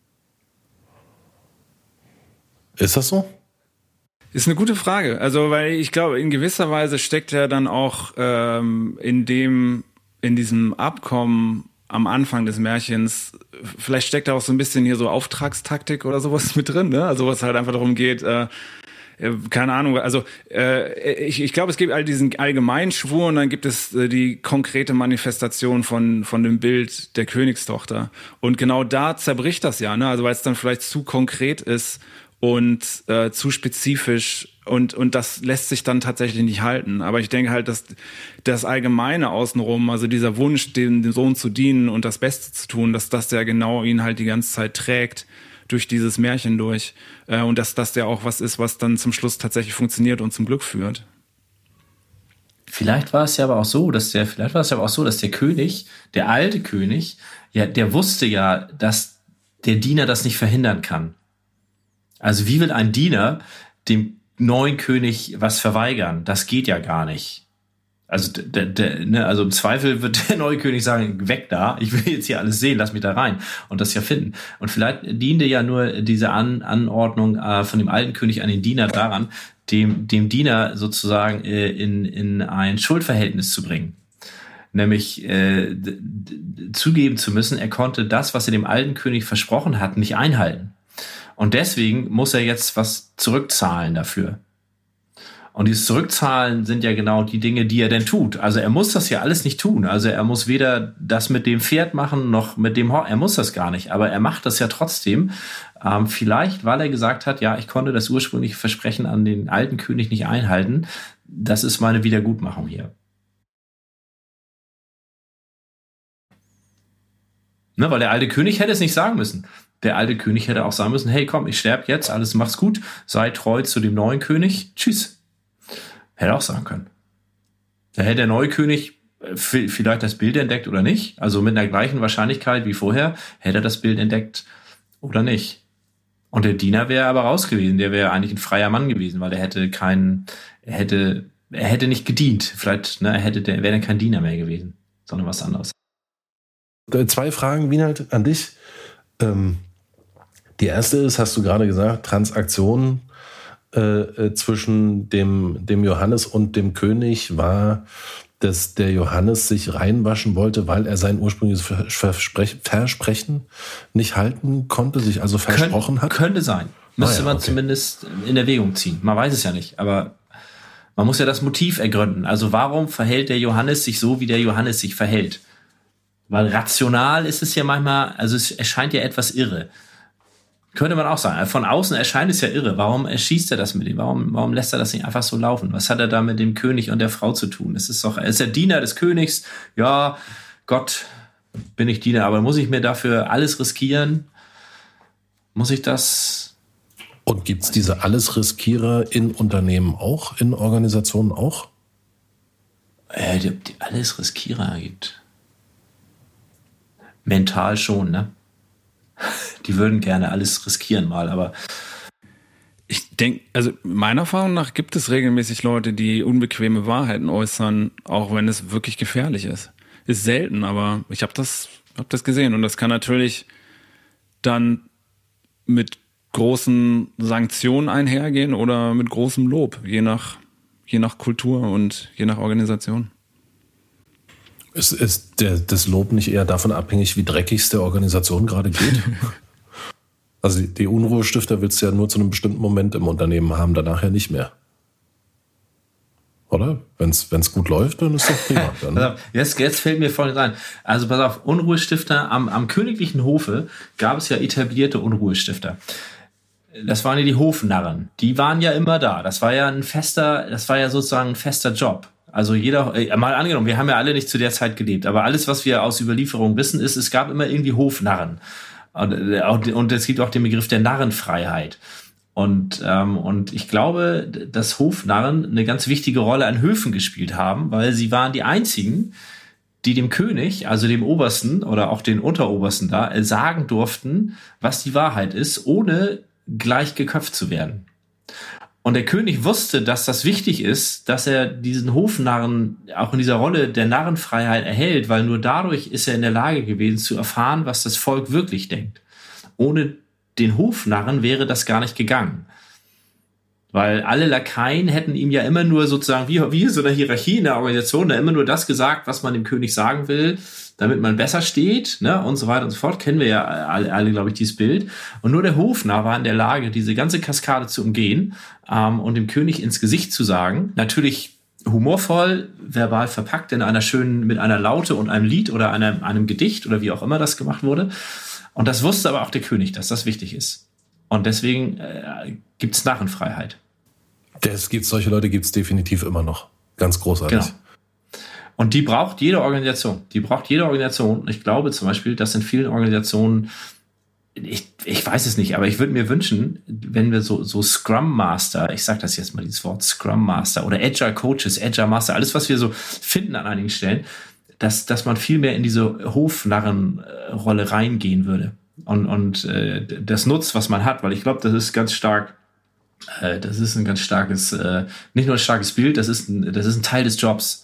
Ist das so? Ist eine gute Frage. Also, weil ich glaube, in gewisser Weise steckt ja dann auch ähm, in dem, in diesem Abkommen am Anfang des Märchens, vielleicht steckt da auch so ein bisschen hier so Auftragstaktik oder sowas mit drin, ne? Also was halt einfach darum geht, äh, keine Ahnung, also äh, ich, ich glaube, es gibt all diesen allgemeinen Schwur und dann gibt es äh, die konkrete Manifestation von von dem Bild der Königstochter. Und genau da zerbricht das ja, ne? Also weil es dann vielleicht zu konkret ist und äh, zu spezifisch und und das lässt sich dann tatsächlich nicht halten. Aber ich denke halt, dass das Allgemeine außenrum, also dieser Wunsch, dem, dem Sohn zu dienen und das Beste zu tun, dass das ja genau ihn halt die ganze Zeit trägt durch dieses Märchen durch äh, und dass das ja auch was ist, was dann zum Schluss tatsächlich funktioniert und zum Glück führt. Vielleicht war es ja aber auch so, dass der, vielleicht war es ja aber auch so, dass der König, der alte König, ja, der wusste ja, dass der Diener das nicht verhindern kann. Also wie will ein Diener dem neuen König was verweigern? Das geht ja gar nicht. Also, der, der, ne, also im Zweifel wird der neue König sagen, weg da, ich will jetzt hier alles sehen, lass mich da rein und das ja finden. Und vielleicht diente ja nur diese An- Anordnung äh, von dem alten König an den Diener daran, dem, dem Diener sozusagen äh, in, in ein Schuldverhältnis zu bringen. Nämlich äh, d- d- zugeben zu müssen, er konnte das, was er dem alten König versprochen hat, nicht einhalten. Und deswegen muss er jetzt was zurückzahlen dafür. Und dieses Zurückzahlen sind ja genau die Dinge, die er denn tut. Also er muss das ja alles nicht tun. Also er muss weder das mit dem Pferd machen, noch mit dem Ho- Er muss das gar nicht. Aber er macht das ja trotzdem. Ähm, vielleicht, weil er gesagt hat, ja, ich konnte das ursprüngliche Versprechen an den alten König nicht einhalten. Das ist meine Wiedergutmachung hier. Ne, weil der alte König hätte es nicht sagen müssen. Der alte König hätte auch sagen müssen, hey, komm, ich sterbe jetzt, alles mach's gut, sei treu zu dem neuen König, tschüss. Hätte auch sagen können. Da hätte der neue König vielleicht das Bild entdeckt oder nicht, also mit einer gleichen Wahrscheinlichkeit wie vorher, hätte er das Bild entdeckt oder nicht. Und der Diener wäre aber raus gewesen, der wäre eigentlich ein freier Mann gewesen, weil er hätte keinen, er hätte, er hätte nicht gedient, vielleicht, ne, er hätte, der wäre dann kein Diener mehr gewesen, sondern was anderes. Zwei Fragen, Wienald, an dich. Ähm Die erste ist, hast du gerade gesagt, Transaktion äh, zwischen dem, dem Johannes und dem König war, dass der Johannes sich reinwaschen wollte, weil er sein ursprüngliches Versprech- Versprechen nicht halten konnte, sich also versprochen Kön- hat? Könnte sein. Müsste ah, ja, man okay. zumindest in Erwägung ziehen. Man weiß es ja nicht, aber Man muss ja das Motiv ergründen. Also warum verhält der Johannes sich so, wie der Johannes sich verhält? Weil rational ist es ja manchmal, also es erscheint ja etwas irre. Könnte man auch sagen. Von außen erscheint es ja irre. Warum erschießt er das mit ihm? Warum, warum lässt er das nicht einfach so laufen? Was hat er da mit dem König und der Frau zu tun? Das ist doch, er ist der Diener des Königs. Ja, Gott, bin ich Diener. Aber muss ich mir dafür alles riskieren? Muss ich das? Und gibt es diese Alles-Riskierer in Unternehmen auch, in Organisationen auch? Äh, die, die Alles-Riskierer gibt. Mental schon, ne? Die würden gerne alles riskieren mal, aber ich denke, also meiner Erfahrung nach gibt es regelmäßig Leute, die unbequeme Wahrheiten äußern, auch wenn es wirklich gefährlich ist. Ist selten, aber ich habe das, hab das gesehen und das kann natürlich dann mit großen Sanktionen einhergehen oder mit großem Lob, je nach, je nach Kultur und je nach Organisation. Ist, ist der, das Lob nicht eher davon abhängig, wie dreckig es der Organisation gerade geht? Also die, die Unruhestifter willst du ja nur zu einem bestimmten Moment im Unternehmen haben, danach ja nicht mehr. Oder? Wenn es gut läuft, dann ist doch prima. Dann. Pass auf, jetzt, jetzt fällt mir Folgendes ein. Also pass auf, Unruhestifter, am, am königlichen Hofe gab es ja etablierte Unruhestifter. Das waren ja die Hofnarren. Die waren ja immer da. Das war ja ein fester, das war ja sozusagen ein fester Job. Also jeder, mal angenommen, wir haben ja alle nicht zu der Zeit gelebt, aber alles, was wir aus Überlieferung wissen, ist, es gab immer irgendwie Hofnarren. Und, und es gibt auch den Begriff der Narrenfreiheit. Und, ähm, und ich glaube, dass Hofnarren eine ganz wichtige Rolle an Höfen gespielt haben, weil sie waren die einzigen, die dem König, also dem Obersten oder auch den Unterobersten da, sagen durften, was die Wahrheit ist, ohne gleich geköpft zu werden. Und der König wusste, dass das wichtig ist, dass er diesen Hofnarren auch in dieser Rolle der Narrenfreiheit erhält, weil nur dadurch ist er in der Lage gewesen zu erfahren, was das Volk wirklich denkt. Ohne den Hofnarren wäre das gar nicht gegangen. Weil alle Lakaien hätten ihm ja immer nur sozusagen, wie, wie so eine Hierarchie in der Organisation, da immer nur das gesagt, was man dem König sagen will, damit man besser steht, ne, und so weiter und so fort. Kennen wir ja alle, alle glaube ich, dieses Bild. Und nur der Hofnarr war in der Lage, diese ganze Kaskade zu umgehen ähm, und dem König ins Gesicht zu sagen, natürlich humorvoll, verbal verpackt in einer schönen, mit einer Laute und einem Lied oder einem, einem Gedicht oder wie auch immer das gemacht wurde. Und das wusste aber auch der König, dass das wichtig ist. Und deswegen äh, gibt es Narrenfreiheit. Es gibt solche Leute, gibt es definitiv immer noch. Ganz großartig. Genau. Und die braucht jede Organisation. Die braucht jede Organisation. Ich glaube zum Beispiel, dass in vielen Organisationen, ich, ich weiß es nicht, aber ich würde mir wünschen, wenn wir so, so Scrum Master, ich sage das jetzt mal, dieses Wort Scrum Master oder Agile Coaches, Agile Master, alles, was wir so finden an einigen Stellen, dass, dass man viel mehr in diese Hofnarrenrolle reingehen würde. Und, und äh, das nutzt, was man hat, weil ich glaube, das ist ganz stark, äh, das ist ein ganz starkes, äh, nicht nur ein starkes Bild, das ist ein, das ist ein Teil des Jobs.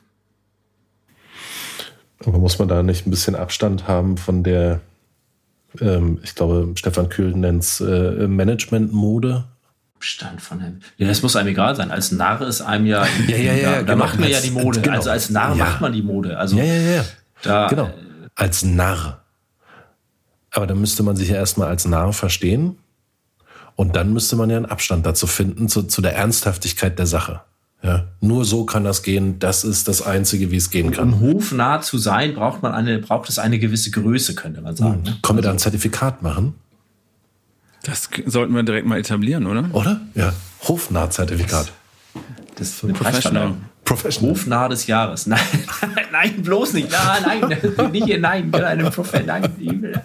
Aber muss man da nicht ein bisschen Abstand haben von der, ähm, ich glaube, Stefan Kühl nennt es äh, Management-Mode? Abstand von dem. Ja, das muss einem egal sein. Als Narr ist einem ja, ja, ja, ja, da, da genau. macht man ja die Mode. Genau. Also als Narr ja. macht man die Mode. Also ja, ja, ja. Da, genau. Als Narr. Aber dann müsste man sich ja erstmal als Narr verstehen und dann müsste man ja einen Abstand dazu finden, zu, zu der Ernsthaftigkeit der Sache. Ja, nur so kann das gehen. Das ist das Einzige, wie es gehen kann. Um hofnah zu sein, braucht man eine, braucht es eine gewisse Größe, könnte man sagen. Hm. Ne? Können wir da ein Zertifikat machen? Das sollten wir direkt mal etablieren, oder? Oder? Ja. Hofnah-Zertifikat. Das ist eine Professional. Professional. Hofnah des Jahres. Nein, nein, bloß nicht. Nein, nein, nicht hier, nein. Eine Professional. Nein,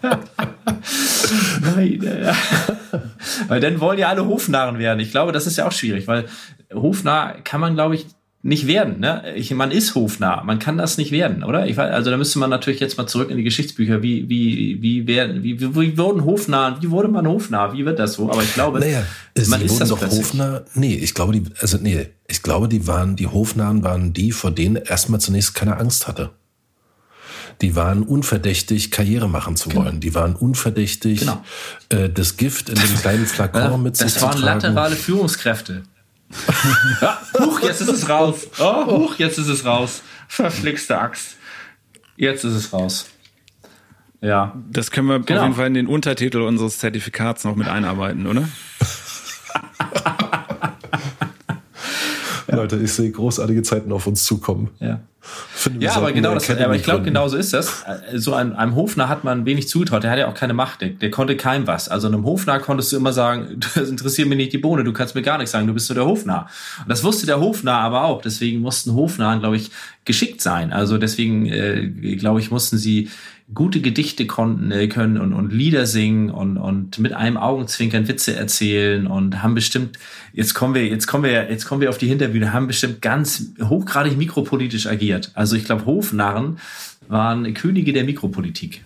nein. Weil dann wollen ja alle Hofnarren werden. Ich glaube, das ist ja auch schwierig, weil hofnah kann man, glaube ich, nicht werden. Ne? Ich, man ist hofnah, man kann das nicht werden, oder? Ich, also da müsste man natürlich jetzt mal zurück in die Geschichtsbücher. Wie, wie, wie, werden, wie, wie, wie wurden hofnah, wie wurde man hofnah? Wie wird das so? Aber ich glaube, naja, man sie ist wurden das doch plötzlich. Hofnah. Nee, ich glaube, die, also nee, ich glaube, die waren, die Hofnahen waren die, vor denen erstmal zunächst keine Angst hatte. Die waren unverdächtig, Karriere machen zu wollen. Genau. Die waren unverdächtig, genau. äh, das Gift in dem kleinen Flakon ja, mit sich zu tragen. Das waren laterale Führungskräfte. Ja, huch, jetzt ist es raus. Oh, huch, jetzt ist es raus. Verflixte Axt. Jetzt ist es raus. Ja. Das können wir genau. auf jeden Fall in den Untertitel unseres Zertifikats noch mit einarbeiten, oder? Ja. Leute, ich sehe großartige Zeiten auf uns zukommen. Ja, Finde, ja aber genau das. Aber ich glaube, genau so ist das. So einem, einem Hofnarr hat man wenig zugetraut. Der hatte ja auch keine Macht. Der, der konnte keinem was. Also einem Hofnarr konntest du immer sagen, das interessiert mich nicht die Bohne. Du kannst mir gar nichts sagen. Du bist so der Hofnarr. Und das wusste der Hofnarr aber auch. Deswegen mussten Hofnarren, glaube ich, geschickt sein. Also deswegen, äh, glaube ich, mussten sie gute Gedichte konnten, äh, können und, und Lieder singen und, und mit einem Augenzwinkern Witze erzählen und haben bestimmt, jetzt kommen wir, jetzt kommen wir, jetzt kommen wir auf die Hinterbühne, haben bestimmt ganz hochgradig mikropolitisch agiert. Also ich glaube, Hofnarren waren Könige der Mikropolitik.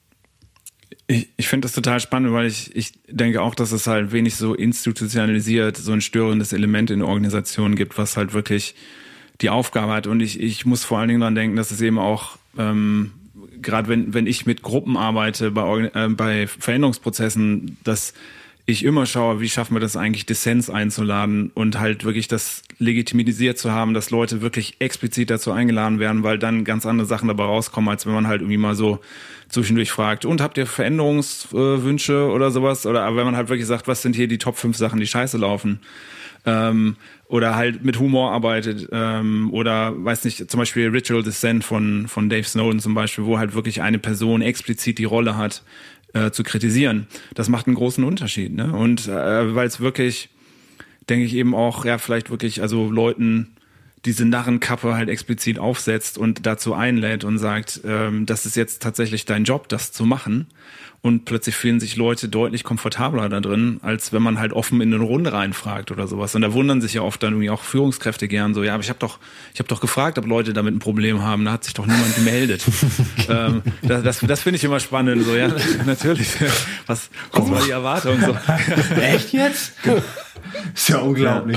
Ich, ich finde das total spannend, weil ich, ich denke auch, dass es halt wenig so institutionalisiert, so ein störendes Element in der Organisation gibt, was halt wirklich die Aufgabe hat. Und ich, ich muss vor allen Dingen dran denken, dass es eben auch, ähm, gerade wenn, wenn ich mit Gruppen arbeite, bei, äh, bei Veränderungsprozessen, dass ich immer schaue, wie schaffen wir das eigentlich, Dissens einzuladen und halt wirklich das legitimisiert zu haben, dass Leute wirklich explizit dazu eingeladen werden, weil dann ganz andere Sachen dabei rauskommen, als wenn man halt irgendwie mal so zwischendurch fragt, und habt ihr Veränderungswünsche oder sowas? Oder aber wenn man halt wirklich sagt, was sind hier die Top fünf Sachen, die scheiße laufen? Ähm, oder halt mit Humor arbeitet, ähm, oder weiß nicht, zum Beispiel Ritual Dissent von, von Dave Snowden zum Beispiel, wo halt wirklich eine Person explizit die Rolle hat, äh, zu kritisieren. Das macht einen großen Unterschied, ne? Und äh, weil es wirklich, denke ich eben auch, ja, vielleicht wirklich, also Leuten diese Narrenkappe halt explizit aufsetzt und dazu einlädt und sagt, ähm, das ist jetzt tatsächlich dein Job, das zu machen. Und plötzlich fühlen sich Leute deutlich komfortabler da drin, als wenn man halt offen in eine Runde reinfragt oder sowas. Und da wundern sich ja oft dann irgendwie auch Führungskräfte gern so, ja, aber ich habe doch, ich habe doch gefragt, ob Leute damit ein Problem haben. Da hat sich doch niemand gemeldet. ähm, das das, das finde ich immer spannend. So, ja, natürlich. Was, was war die Erwartung? So. Echt jetzt? Ist ja unglaublich.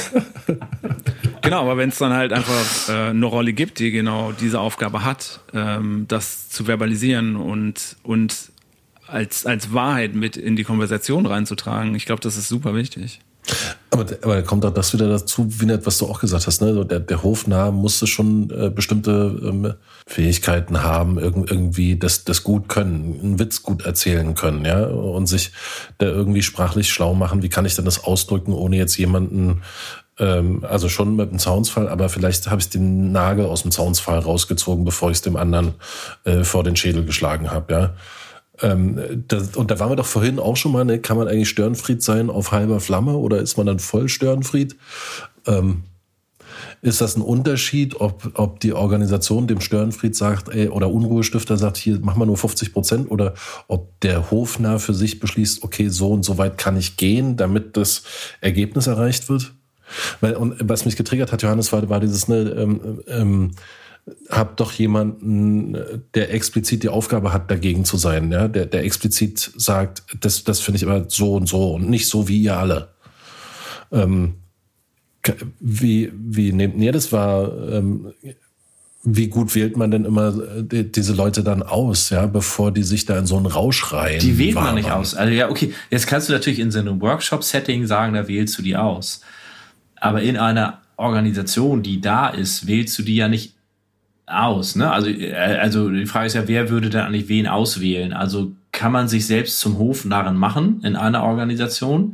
Genau, aber wenn es dann halt einfach äh, eine Rolle gibt, die genau diese Aufgabe hat, ähm, das zu verbalisieren und und als als Wahrheit mit in die Konversation reinzutragen, ich glaube, das ist super wichtig. Aber, aber da kommt auch das wieder dazu, wie nett, was du auch gesagt hast, ne? Der, der Hofnarr musste schon äh, bestimmte ähm, Fähigkeiten haben, irg- irgendwie das, das gut können, einen Witz gut erzählen können, ja, und sich da irgendwie sprachlich schlau machen. Wie kann ich denn das ausdrücken, ohne jetzt jemanden, ähm, also schon mit dem Zaunsfall, aber vielleicht habe ich den Nagel aus dem Zaunsfall rausgezogen, bevor ich es dem anderen äh, vor den Schädel geschlagen habe, ja. Ähm, das, und da waren wir doch vorhin auch schon mal, ne, kann man eigentlich Störenfried sein auf halber Flamme oder ist man dann voll Störenfried? Ähm, ist das ein Unterschied, ob, ob die Organisation dem Störenfried sagt, ey, oder Unruhestifter sagt, hier mach mal nur fünfzig Prozent, oder ob der Hofnarr für sich beschließt, okay, so und so weit kann ich gehen, damit das Ergebnis erreicht wird? Weil, und was mich getriggert hat, Johannes, war, war dieses, ne, ähm, ähm, hab doch jemanden, der explizit die Aufgabe hat, dagegen zu sein, ja, der, der explizit sagt, das, das finde ich aber so und so und nicht so wie ihr alle. Ähm, wie, wie nehmt ihr das wahr? Ähm, wie gut wählt man denn immer die, diese Leute dann aus, ja, bevor die sich da in so einen Rausch rein? Die wählt man nicht aus. Also ja, okay, jetzt kannst du natürlich in so einem Workshop-Setting sagen, da wählst du die aus. Aber in einer Organisation, die da ist, wählst du die ja nicht aus, ne? Also, also die Frage ist ja, wer würde dann eigentlich wen auswählen? Also kann man sich selbst zum Hofnarren machen in einer Organisation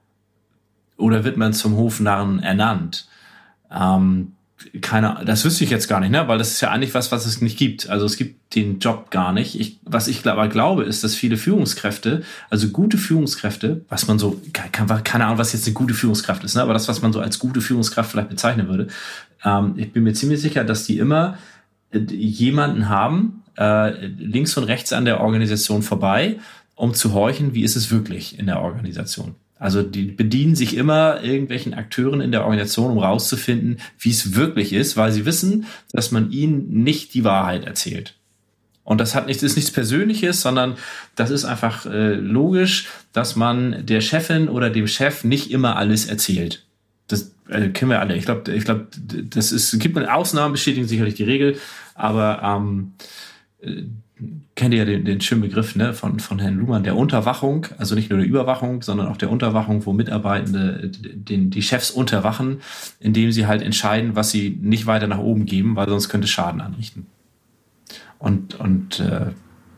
oder wird man zum Hofnarren ernannt? Ähm, keine, das wüsste ich jetzt gar nicht, ne? Weil das ist ja eigentlich was, was es nicht gibt. Also es gibt den Job gar nicht. Ich, was ich aber glaube, ist, dass viele Führungskräfte, also gute Führungskräfte, was man so, kann, keine Ahnung, was jetzt eine gute Führungskraft ist, ne? Aber das, was man so als gute Führungskraft vielleicht bezeichnen würde, ähm, ich bin mir ziemlich sicher, dass die immer jemanden haben, äh, links und rechts an der Organisation vorbei, um zu horchen, wie ist es wirklich in der Organisation. Also die bedienen sich immer irgendwelchen Akteuren in der Organisation, um rauszufinden, wie es wirklich ist, weil sie wissen, dass man ihnen nicht die Wahrheit erzählt. Und das hat nichts, ist nichts Persönliches, sondern das ist einfach äh, logisch, dass man der Chefin oder dem Chef nicht immer alles erzählt. Das äh, kennen wir alle. Ich glaube, ich glaube, das ist, gibt man Ausnahmen, bestätigen sicherlich die Regel, aber ähm, äh, kennt ihr ja den, den schönen Begriff, ne, von, von Herrn Luhmann, der Unterwachung, also nicht nur der Überwachung, sondern auch der Unterwachung, wo Mitarbeitende den, die Chefs unterwachen, indem sie halt entscheiden, was sie nicht weiter nach oben geben, weil sonst könnte Schaden anrichten. Und, und äh,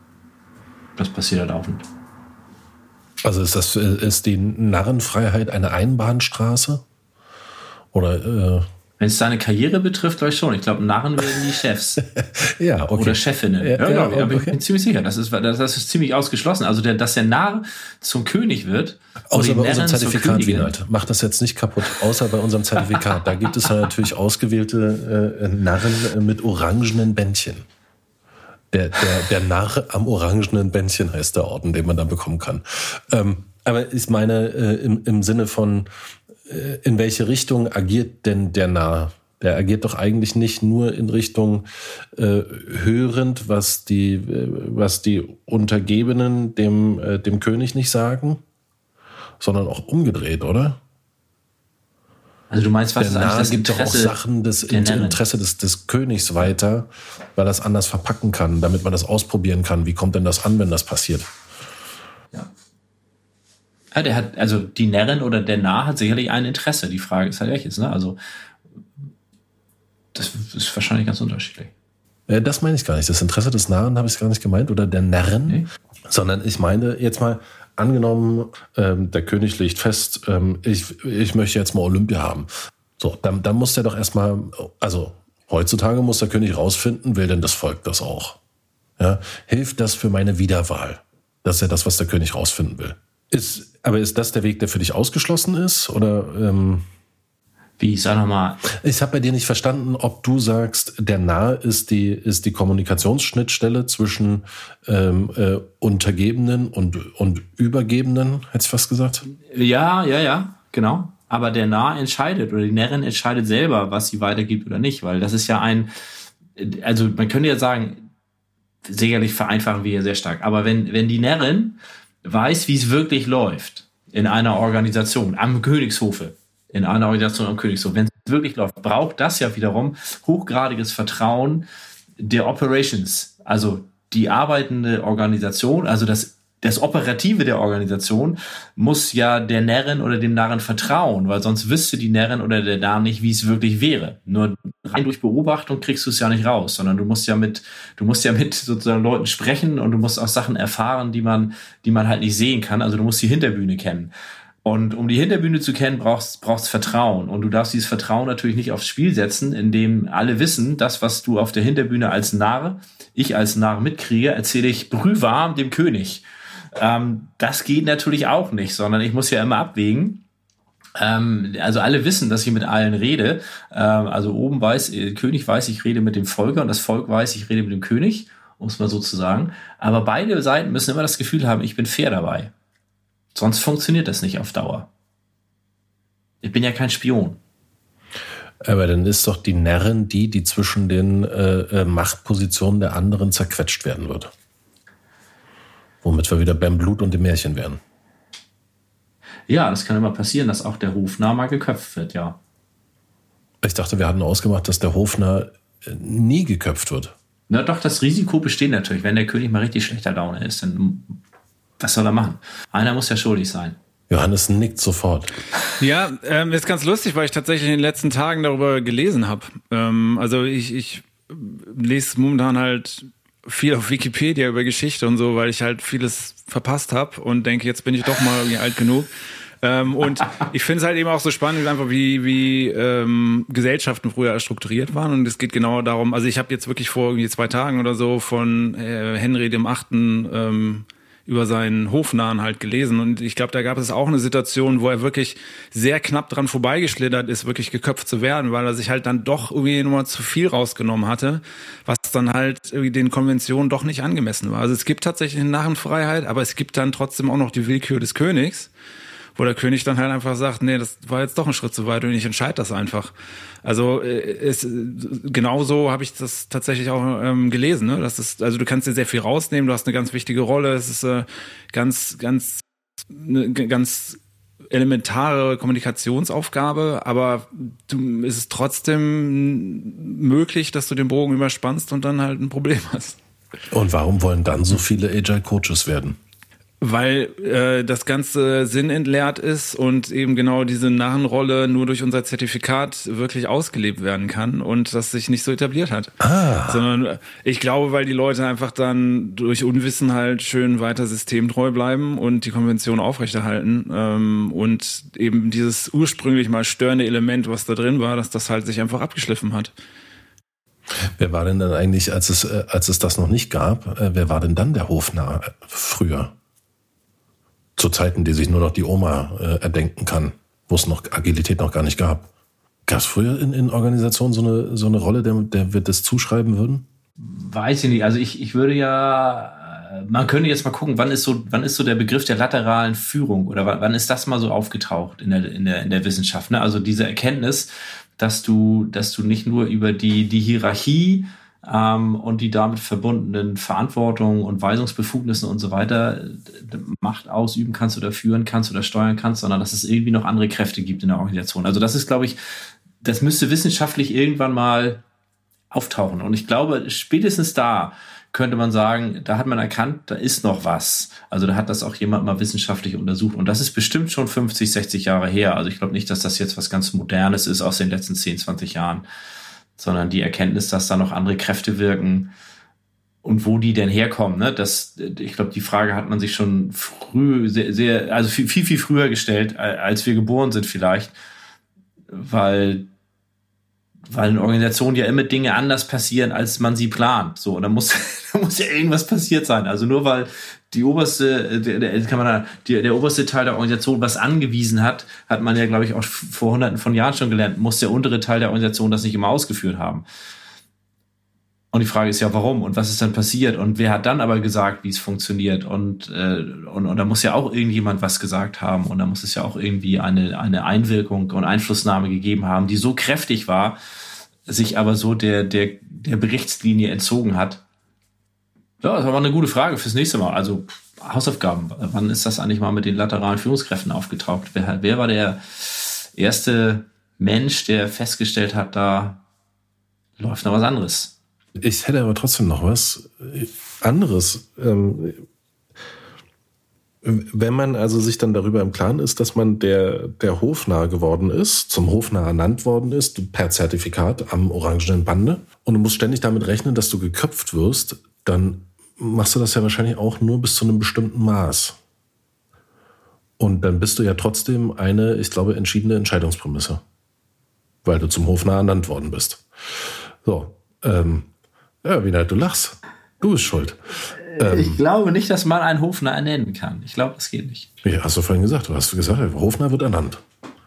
das passiert halt laufend. Also ist das, ist die Narrenfreiheit eine Einbahnstraße? Oder äh Wenn es deine Karriere betrifft, glaube ich schon. Ich glaube, Narren werden die Chefs. Ja, okay. Oder Chefinnen. Ja, ja, ja, ja, aber okay. ich bin ziemlich sicher. Das ist, das, das ist ziemlich ausgeschlossen. Also, der, dass der Narr zum König wird. Außer bei unserem Närrin zur Zertifikat, Königin. Wienald. Mach das jetzt nicht kaputt. Außer bei unserem Zertifikat. Da gibt es ja natürlich ausgewählte äh, Narren mit orangenen Bändchen. Der, der, der Narr am orangenen Bändchen heißt der Orden, den man dann bekommen kann. Ähm, aber ich meine, äh, im, im Sinne von, äh, in welche Richtung agiert denn der Narr? Der agiert doch eigentlich nicht nur in Richtung äh, hörend, was die, äh, was die Untergebenen dem, äh, dem König nicht sagen, sondern auch umgedreht, oder? Also du meinst, was Der ist eigentlich Narr das gibt doch auch Interesse Sachen des der Närrin? Interesse des, des Königs weiter, weil er das anders verpacken kann, damit man das ausprobieren kann. Wie kommt denn das an, wenn das passiert? Ja. Ja, der hat, also die Närrin oder der Narr hat sicherlich ein Interesse. Die Frage ist halt welches, ne? Also das ist wahrscheinlich ganz unterschiedlich. Äh, das meine ich gar nicht. Das Interesse des Narren habe ich gar nicht gemeint oder der Närrin, Nee. sondern ich meine jetzt mal, angenommen, ähm, der König legt fest, ähm, ich, ich möchte jetzt mal Olympia haben. So, dann, dann muss der doch erstmal, also heutzutage muss der König rausfinden, will denn das Volk das auch? Ja, hilft das für meine Wiederwahl? Das ist ja das, was der König rausfinden will. Ist, aber ist das der Weg, der für dich ausgeschlossen ist? Oder ähm, Wie, sag nochmal. ich habe bei dir nicht verstanden, ob du sagst, der Narr ist die, ist die Kommunikationsschnittstelle zwischen ähm, äh, Untergebenen und, und Übergebenen, hätte ich fast gesagt? Ja, ja, ja, genau. Aber der Narr entscheidet oder die Närrin entscheidet selber, was sie weitergibt oder nicht, weil das ist ja ein, also man könnte ja sagen, sicherlich vereinfachen wir hier sehr stark, aber wenn, wenn die Närrin weiß, wie es wirklich läuft in einer Organisation, am Königshofe, in einer Organisation am Königshof, wenn es wirklich läuft, braucht das ja wiederum hochgradiges Vertrauen der Operations, also die arbeitende Organisation, also das, das Operative der Organisation muss ja der Närrin oder dem Narren vertrauen, weil sonst wüsste die Närrin oder der Narr nicht, wie es wirklich wäre. Nur rein durch Beobachtung kriegst du es ja nicht raus, sondern du musst ja mit, du musst ja mit sozusagen Leuten sprechen und du musst auch Sachen erfahren, die man, die man halt nicht sehen kann. Also du musst die Hinterbühne kennen. Und um die Hinterbühne zu kennen, brauchst brauchst Vertrauen. Und du darfst dieses Vertrauen natürlich nicht aufs Spiel setzen, indem alle wissen, das, was du auf der Hinterbühne als Narr, ich als Narr mitkriege, erzähle ich brühwarm dem König. Ähm, das geht natürlich auch nicht, sondern ich muss ja immer abwägen. Ähm, also alle wissen, dass ich mit allen rede. Ähm, also oben weiß, der König weiß, ich rede mit dem Volk und das Volk weiß, ich rede mit dem König, um es mal so zu sagen. Aber beide Seiten müssen immer das Gefühl haben, ich bin fair dabei. Sonst funktioniert das nicht auf Dauer. Ich bin ja kein Spion. Aber dann ist doch die Närrin die, die zwischen den äh, Machtpositionen der anderen zerquetscht werden wird. Womit wir wieder beim Blut und dem Märchen wären. Ja, das kann immer passieren, dass auch der Hofnarr mal geköpft wird, ja. Ich dachte, wir hatten ausgemacht, dass der Hofnarr nie geköpft wird. Na doch, das Risiko besteht natürlich. Wenn der König mal richtig schlechter Laune ist, dann was soll er machen? Einer muss ja schuldig sein. Johannes nickt sofort. Ja, ähm, ist ganz lustig, weil ich tatsächlich in den letzten Tagen darüber gelesen habe. Ähm, also ich, ich lese momentan halt viel auf Wikipedia über Geschichte und so, weil ich halt vieles verpasst habe und denke, jetzt bin ich doch mal irgendwie alt genug. Ähm, und ich finde es halt eben auch so spannend, einfach wie, wie ähm, Gesellschaften früher strukturiert waren. Und es geht genau darum, also ich habe jetzt wirklich vor irgendwie zwei Tagen oder so von äh, Henry dem Achten ähm, über seinen Hofnarren halt gelesen. Und ich glaube, da gab es auch eine Situation, wo er wirklich sehr knapp dran vorbeigeschlittert ist, wirklich geköpft zu werden, weil er sich halt dann doch irgendwie nochmal zu viel rausgenommen hatte, was dann halt irgendwie den Konventionen doch nicht angemessen war. Also es gibt tatsächlich eine Narrenfreiheit, aber es gibt dann trotzdem auch noch die Willkür des Königs, wo der König dann halt einfach sagt, nee, das war jetzt doch ein Schritt zu weit und ich entscheide das einfach. Also es, genauso habe ich das tatsächlich auch ähm, gelesen. Ne? Das ist, also du kannst dir sehr viel rausnehmen, du hast eine ganz wichtige Rolle, es ist äh, ganz, ganz, eine ganz elementare Kommunikationsaufgabe, aber du, es ist trotzdem möglich, dass du den Bogen überspannst und dann halt ein Problem hast. Und warum wollen dann so viele Agile Coaches werden? Weil äh, das Ganze sinnentleert ist und eben genau diese Narrenrolle nur durch unser Zertifikat wirklich ausgelebt werden kann und das sich nicht so etabliert hat. Ah. Sondern ich glaube, weil die Leute einfach dann durch Unwissen halt schön weiter systemtreu bleiben und die Konvention aufrechterhalten ähm, und eben dieses ursprünglich mal störende Element, was da drin war, dass das halt sich einfach abgeschliffen hat. Wer war denn dann eigentlich, als es, äh, als es das noch nicht gab, äh, wer war denn dann der Hofnarr früher? Zu Zeiten, die sich nur noch die Oma äh, erdenken kann, wo es noch Agilität noch gar nicht gab. Gab es früher in, in Organisationen so eine, so eine Rolle, der, der wir das zuschreiben würden? Weiß ich nicht. Also ich, ich würde ja, man könnte jetzt mal gucken, wann ist so, wann ist so der Begriff der lateralen Führung oder wann, wann ist das mal so aufgetaucht in der, in der, in der Wissenschaft? Ne? Also diese Erkenntnis, dass du, dass du nicht nur über die, die Hierarchie ähm, und die damit verbundenen Verantwortungen und Weisungsbefugnissen und so weiter Macht ausüben kannst oder führen kannst oder steuern kannst, sondern dass es irgendwie noch andere Kräfte gibt in der Organisation. Also das ist, glaube ich, das müsste wissenschaftlich irgendwann mal auftauchen. Und ich glaube, spätestens da könnte man sagen, da hat man erkannt, da ist noch was. Also da hat das auch jemand mal wissenschaftlich untersucht. Und das ist bestimmt schon fünfzig, sechzig Jahre her. Also ich glaube nicht, dass das jetzt was ganz Modernes ist aus den letzten zehn, zwanzig Jahren, sondern die Erkenntnis, dass da noch andere Kräfte wirken und wo die denn herkommen. Ne? Das, ich glaube, die Frage hat man sich schon früh, sehr, sehr, also viel, viel, viel früher gestellt, als wir geboren sind vielleicht, weil weil in Organisationen ja immer Dinge anders passieren, als man sie plant. So, und da muss, da muss ja irgendwas passiert sein. Also nur weil die oberste, der, der, kann man da, die, der oberste Teil der Organisation was angewiesen hat, hat man ja, glaube ich, auch vor hunderten von Jahren schon gelernt, muss der untere Teil der Organisation das nicht immer ausgeführt haben. Und die Frage ist ja, warum und was ist dann passiert und wer hat dann aber gesagt, wie es funktioniert und, äh, und, und da muss ja auch irgendjemand was gesagt haben und da muss es ja auch irgendwie eine, eine Einwirkung und Einflussnahme gegeben haben, die so kräftig war, sich aber so der, der, der Berichtslinie entzogen hat. Ja, das war mal eine gute Frage fürs nächste Mal. Also Hausaufgaben, wann ist das eigentlich mal mit den lateralen Führungskräften aufgetaucht? Wer, wer war der erste Mensch, der festgestellt hat, da läuft noch was anderes? Ich hätte aber trotzdem noch was anderes. Ähm, wenn man also sich dann darüber im Klaren ist, dass man der, der Hofnarr geworden ist, zum Hofnarr ernannt worden ist, per Zertifikat am orangenen Bande, und du musst ständig damit rechnen, dass du geköpft wirst, dann machst du das ja wahrscheinlich auch nur bis zu einem bestimmten Maß. Und dann bist du ja trotzdem eine, ich glaube, entschiedene Entscheidungsprämisse, weil du zum Hofnarr ernannt worden bist. So, ähm, ja, Wiener, du lachst. Du bist schuld. Ähm, ich glaube nicht, dass man einen Hofnarr ernennen kann. Ich glaube, das geht nicht. Ja, hast du vorhin gesagt. Du hast gesagt, der Hofnarr wird ernannt.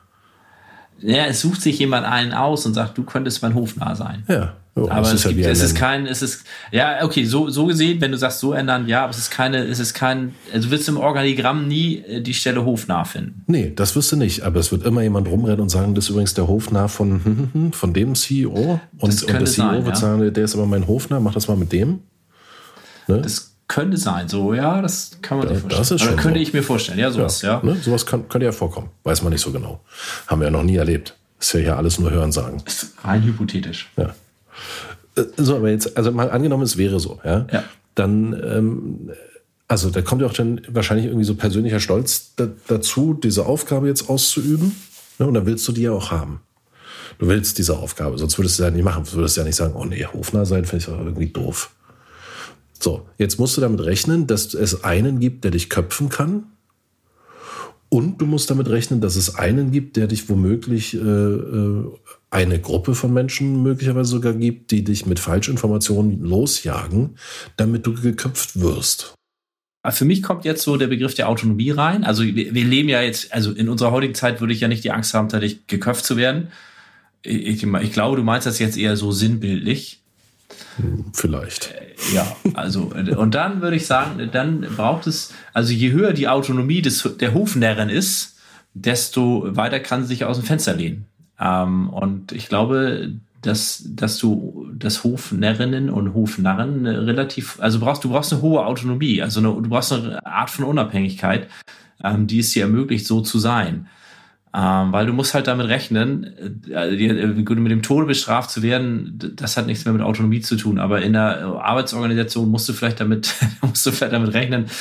Ja, es sucht sich jemand einen aus und sagt, du könntest mein Hofnarr sein. Ja. Oh, aber es, ja gibt, es ist kein, es ist, ja, okay, so, so gesehen, wenn du sagst, so ernannt, ja, aber es ist keine, es ist kein, also du wirst im Organigramm nie die Stelle Hofnarr finden. Nee, das wirst du nicht, aber es wird immer jemand rumrennen und sagen, das ist übrigens der Hofnarr von, von dem C E O. Und, und der C E O sein, wird ja. sagen, der ist aber mein Hofnarr, mach das mal mit dem. Ne? Das könnte sein, so, ja, das kann man ja, sich vorstellen. Das ist schon könnte so. ich mir vorstellen, ja, sowas, ja. ja. Ne? Sowas kann, könnte ja vorkommen, weiß man nicht so genau. Haben wir ja noch nie erlebt. Ist ja hier alles nur Hören sagen. Ist rein hypothetisch. Ja. So, aber jetzt, also mal angenommen, es wäre so, ja, ja. dann, ähm, also da kommt ja auch dann wahrscheinlich irgendwie so persönlicher Stolz da, dazu, diese Aufgabe jetzt auszuüben, ne? Und dann willst du die ja auch haben. Du willst diese Aufgabe, sonst würdest du ja nicht machen, du würdest ja nicht sagen, oh nee, Hofnarr sein, finde ich doch irgendwie doof. So, jetzt musst du damit rechnen, dass es einen gibt, der dich köpfen kann. Und du musst damit rechnen, dass es einen gibt, der dich womöglich äh, eine Gruppe von Menschen möglicherweise sogar gibt, die dich mit Falschinformationen losjagen, damit du geköpft wirst. Für mich kommt jetzt so der Begriff der Autonomie rein. Also wir, wir leben ja jetzt, also in unserer heutigen Zeit würde ich ja nicht die Angst haben, tatsächlich geköpft zu werden. Ich, ich glaube, du meinst das jetzt eher so sinnbildlich. Vielleicht. Ja, also und dann würde ich sagen, dann braucht es, also je höher die Autonomie des, der Hofnarren ist, desto weiter kann sie sich aus dem Fenster lehnen. Ähm, und ich glaube, dass, dass du das Hofnarrinnen und Hofnarren relativ, also brauchst, du brauchst eine hohe Autonomie, also eine, du brauchst eine Art von Unabhängigkeit, ähm, die es dir ermöglicht, so zu sein. Ähm, weil du musst halt damit rechnen, äh, mit dem Tode bestraft zu werden, das hat nichts mehr mit Autonomie zu tun, aber in der Arbeitsorganisation musst du vielleicht damit, musst du vielleicht damit rechnen,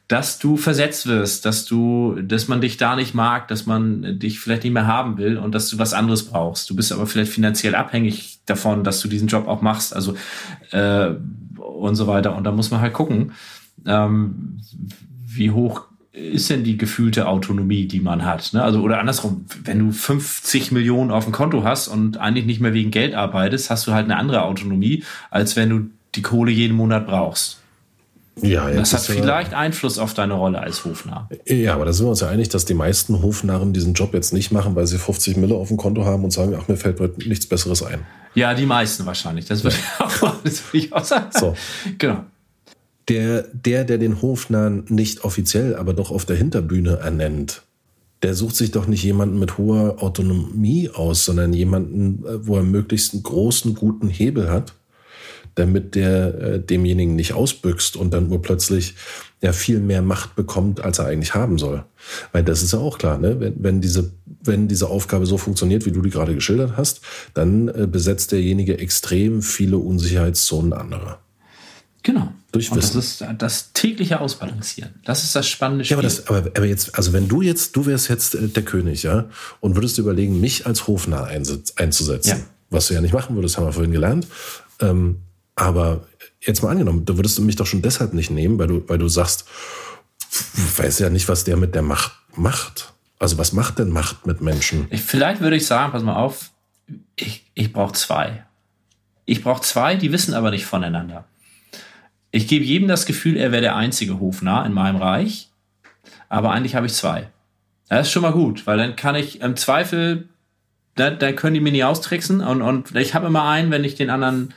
dass du versetzt wirst, dass du, dass man dich da nicht mag, dass man dich vielleicht nicht mehr haben will und dass du was anderes brauchst. Du bist aber vielleicht finanziell abhängig davon, dass du diesen Job auch machst, also äh, und so weiter. Und da muss man halt gucken, ähm, wie hoch ist denn die gefühlte Autonomie, die man hat, ne? Also, oder andersrum, wenn du fünfzig Millionen auf dem Konto hast und eigentlich nicht mehr wegen Geld arbeitest, hast du halt eine andere Autonomie, als wenn du die Kohle jeden Monat brauchst. Ja, das hat vielleicht ja Einfluss auf deine Rolle als Hofnarr. Ja, aber da sind wir uns ja einig, dass die meisten Hofnarren diesen Job jetzt nicht machen, weil sie fünfzig Mille auf dem Konto haben und sagen, ach, mir fällt heute nichts Besseres ein. Ja, die meisten wahrscheinlich. Das würde ja. ich auch sagen. So. Genau. Der, der, der den Hofnarren nicht offiziell, aber doch auf der Hinterbühne ernennt, der sucht sich doch nicht jemanden mit hoher Autonomie aus, sondern jemanden, wo er möglichst einen großen, guten Hebel hat, damit der äh, demjenigen nicht ausbüchst und dann nur plötzlich ja viel mehr Macht bekommt, als er eigentlich haben soll. Weil das ist ja auch klar, ne? Wenn, wenn diese, wenn diese Aufgabe so funktioniert, wie du die gerade geschildert hast, dann äh, besetzt derjenige extrem viele Unsicherheitszonen anderer. Genau. Durch und das ist das tägliche Ausbalancieren. Das ist das spannende Spiel. Ja, aber, das, aber, aber jetzt, also wenn du jetzt, du wärst jetzt der König, ja, und würdest überlegen, mich als Hofnarr einzusetzen, ja. Was du ja nicht machen würdest, haben wir vorhin gelernt. Ähm, aber jetzt mal angenommen, da würdest du mich doch schon deshalb nicht nehmen, weil du, weil du sagst, du weißt ja nicht, was der mit der Macht macht. Also was macht denn Macht mit Menschen? Ich, vielleicht würde ich sagen, pass mal auf, ich, ich brauche zwei. Ich brauche zwei, die wissen aber nicht voneinander. Ich gebe jedem das Gefühl, er wäre der einzige Hofnarr in meinem Reich, aber eigentlich habe ich zwei. Das ist schon mal gut, weil dann kann ich im Zweifel, da, da können die mir nicht austricksen und, und ich habe immer einen, wenn ich den anderen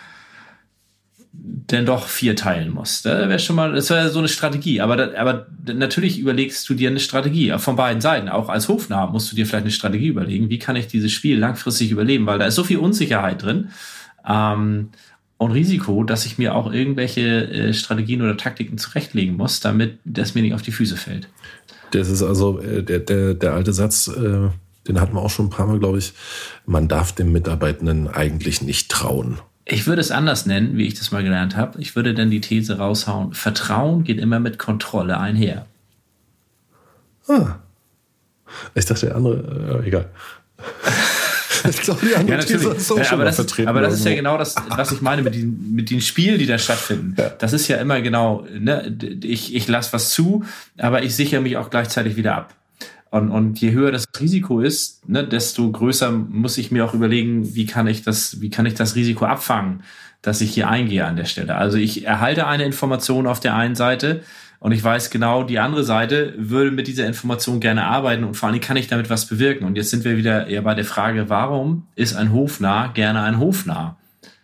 dann doch vier teilen muss. Das wäre schon mal, das wäre so eine Strategie. Aber, da, aber natürlich überlegst du dir eine Strategie von beiden Seiten. Auch als Hofnarr musst du dir vielleicht eine Strategie überlegen. Wie kann ich dieses Spiel langfristig überleben? Weil da ist so viel Unsicherheit drin. Ähm, und Risiko, dass ich mir auch irgendwelche äh, Strategien oder Taktiken zurechtlegen muss, damit das mir nicht auf die Füße fällt. Das ist also äh, der, der, der alte Satz, äh, den hatten wir auch schon ein paar Mal, glaube ich. Man darf dem Mitarbeitenden eigentlich nicht trauen. Ich würde es anders nennen, wie ich das mal gelernt habe. Ich würde dann die These raushauen, Vertrauen geht immer mit Kontrolle einher. Ah. Ich dachte, der andere, äh, egal. Ich glaube, die andere ja, These ist auch ja, schon aber mal das vertreten. Ist, aber das irgendwo. ist ja genau das, was ich meine mit den, mit den Spielen, die da stattfinden. Ja. Das ist ja immer genau, ne, ich, ich lasse was zu, aber ich sichere mich auch gleichzeitig wieder ab. Und, und je höher das Risiko ist, ne, desto größer muss ich mir auch überlegen, wie kann ich das, wie kann ich das Risiko abfangen, dass ich hier eingehe an der Stelle. Also ich erhalte eine Information auf der einen Seite und ich weiß genau, die andere Seite würde mit dieser Information gerne arbeiten und vor allem kann ich damit was bewirken. Und jetzt sind wir wieder eher bei der Frage, warum ist ein Hofnarr gerne ein Hofnarr?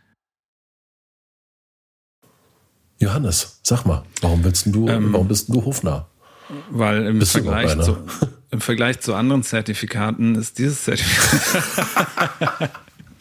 Johannes, sag mal, warum willst du, ähm, warum bist du Hofnarr? Weil im Vergleich, zu, im Vergleich zu anderen Zertifikaten ist dieses Zertifikat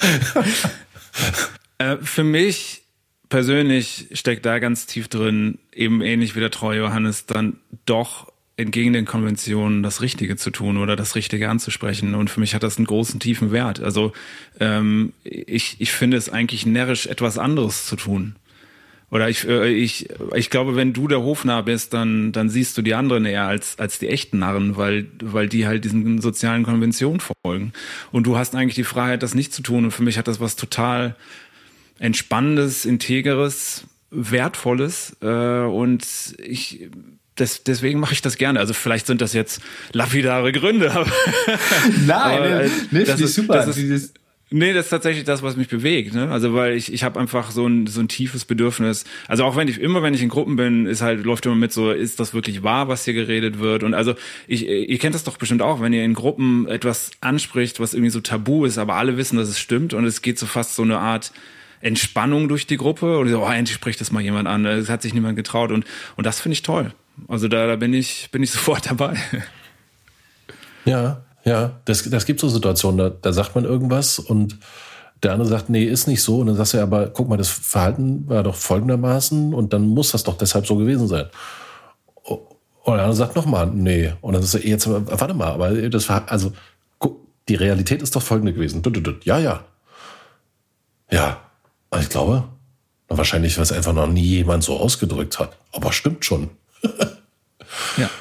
äh, für mich persönlich steckt da ganz tief drin, eben ähnlich wie der treue Johannes, dann doch entgegen den Konventionen das Richtige zu tun oder das Richtige anzusprechen. Und für mich hat das einen großen, tiefen Wert. Also ähm, ich, ich finde es eigentlich närrisch, etwas anderes zu tun. Oder ich, ich, ich glaube, wenn du der Hofnarr bist, dann, dann siehst du die anderen eher als, als die echten Narren, weil, weil die halt diesen sozialen Konventionen folgen. Und du hast eigentlich die Freiheit, das nicht zu tun. Und für mich hat das was total Entspannendes, Integeres, Wertvolles. Und ich, das, deswegen mache ich das gerne. Also vielleicht sind das jetzt lapidare Gründe, aber. Nein, aber, äh, nee, das ist super. Das ist, Nee, das ist tatsächlich das, was mich bewegt, ne? Also weil ich ich habe einfach so ein so ein tiefes Bedürfnis. Also auch wenn ich immer wenn ich in Gruppen bin, ist halt läuft immer mit so, ist das wirklich wahr, was hier geredet wird? Und also ich ihr kennt das doch bestimmt auch, wenn ihr in Gruppen etwas anspricht, was irgendwie so tabu ist, aber alle wissen, dass es stimmt und es geht so fast so eine Art Entspannung durch die Gruppe und so, oh, endlich spricht das mal jemand an. Es hat sich niemand getraut und und das finde ich toll. Also da da bin ich bin ich sofort dabei. Ja. Ja, das, das gibt so Situationen, da, da sagt man irgendwas und der andere sagt, nee, ist nicht so. Und dann sagst du, aber guck mal, das Verhalten war doch folgendermaßen und dann muss das doch deshalb so gewesen sein. Und der andere sagt nochmal, nee. Und dann sagst du, jetzt, warte mal, aber das war, also, guck, die Realität ist doch folgende gewesen. Ja, ja. Ja, aber ich glaube, wahrscheinlich, weil es einfach noch nie jemand so ausgedrückt hat. Aber stimmt schon. Ja.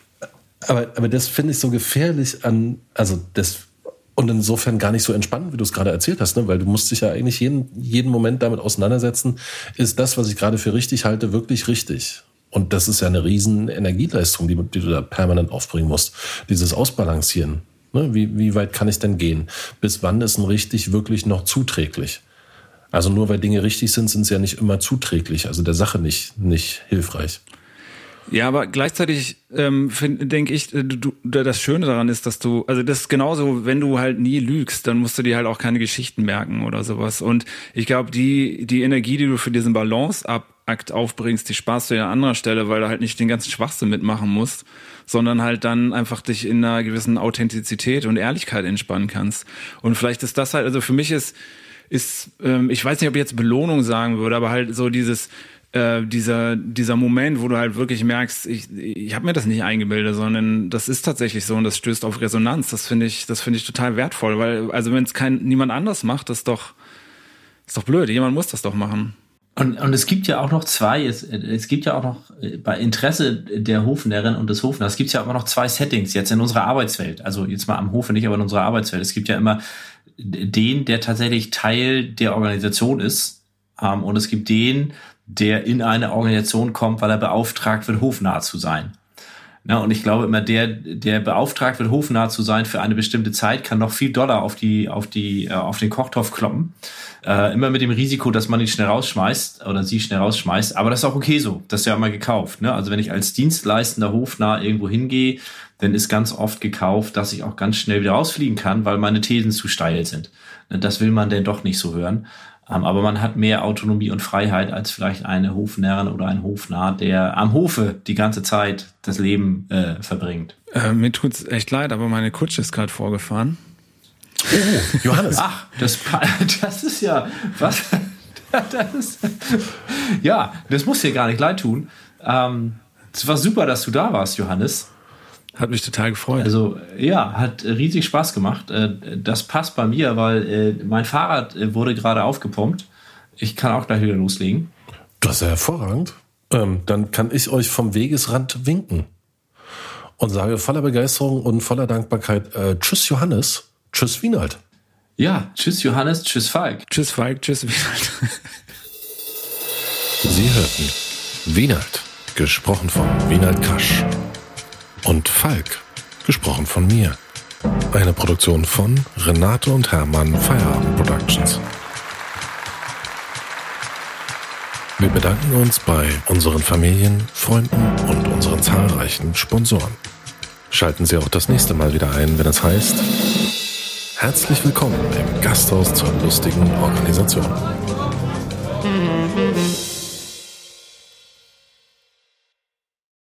Aber, aber das finde ich so gefährlich an, also das, und insofern gar nicht so entspannt, wie du es gerade erzählt hast, ne? Weil du musst dich ja eigentlich jeden, jeden Moment damit auseinandersetzen, ist das, was ich gerade für richtig halte, wirklich richtig? Und das ist ja eine riesen Energieleistung, die, die du da permanent aufbringen musst. Dieses Ausbalancieren. Ne? Wie, wie weit kann ich denn gehen? Bis wann ist ein richtig wirklich noch zuträglich? Also nur weil Dinge richtig sind, sind sie ja nicht immer zuträglich, also der Sache nicht, nicht hilfreich. Ja, aber gleichzeitig ähm, denke ich, du, du, das Schöne daran ist, dass du, also das ist genauso, wenn du halt nie lügst, dann musst du dir halt auch keine Geschichten merken oder sowas. Und ich glaube, die die Energie, die du für diesen Balanceakt aufbringst, die sparst du ja an anderer Stelle, weil du halt nicht den ganzen Schwachsinn mitmachen musst, sondern halt dann einfach dich in einer gewissen Authentizität und Ehrlichkeit entspannen kannst. Und vielleicht ist das halt, also für mich ist, ist ähm, ich weiß nicht, ob ich jetzt Belohnung sagen würde, aber halt so dieses Äh, dieser dieser Moment, wo du halt wirklich merkst, ich ich habe mir das nicht eingebildet, sondern das ist tatsächlich so und das stößt auf Resonanz. Das finde ich das finde ich total wertvoll, weil also wenn es kein niemand anders macht, das ist doch ist doch blöd. Jemand muss das doch machen. Und, und es gibt ja auch noch zwei, es, es gibt ja auch noch bei Interesse der Hofnärrin und des Hofnarrs, es gibt ja auch noch zwei Settings jetzt in unserer Arbeitswelt. Also jetzt mal am Hofe nicht, aber in unserer Arbeitswelt. Es gibt ja immer den, der tatsächlich Teil der Organisation ist, ähm, und es gibt den, der in eine Organisation kommt, weil er beauftragt wird, hofnah zu sein. Ja, und ich glaube immer, der, der beauftragt wird, hofnah zu sein für eine bestimmte Zeit, kann noch viel doller auf die, auf die, äh, auf den Kochtopf kloppen. Äh, immer mit dem Risiko, dass man ihn schnell rausschmeißt oder sie schnell rausschmeißt. Aber das ist auch okay so. Das ist ja immer gekauft. Ne? Also wenn ich als dienstleistender Hofnarr irgendwo hingehe, dann ist ganz oft gekauft, dass ich auch ganz schnell wieder rausfliegen kann, weil meine Thesen zu steil sind. Das will man denn doch nicht so hören. Aber man hat mehr Autonomie und Freiheit als vielleicht eine Hofnärrin oder ein Hofnarr, der am Hofe die ganze Zeit das Leben äh, verbringt. Äh, mir tut's echt leid, aber meine Kutsche ist gerade vorgefahren. Oh, Johannes. Ach, das, das ist ja was. Das ist, ja, das muss dir gar nicht leid tun. Ähm, es war super, dass du da warst, Johannes. Hat mich total gefreut. Also ja, hat riesig Spaß gemacht. Das passt bei mir, weil mein Fahrrad wurde gerade aufgepumpt. Ich kann auch gleich wieder loslegen. Das ist ja hervorragend. Ähm, dann kann ich euch vom Wegesrand winken und sage voller Begeisterung und voller Dankbarkeit äh, tschüss Johannes, tschüss Wienald. Ja, tschüss Johannes, tschüss Falk. Tschüss Falk, tschüss Wienald. Sie hörten Wienald, gesprochen von Wienald Kasch. Und Falk, gesprochen von mir. Eine Produktion von Renate und Hermann Feierabend Productions. Wir bedanken uns bei unseren Familien, Freunden und unseren zahlreichen Sponsoren. Schalten Sie auch das nächste Mal wieder ein, wenn es heißt: Herzlich willkommen im Gasthaus zur lustigen Organisation.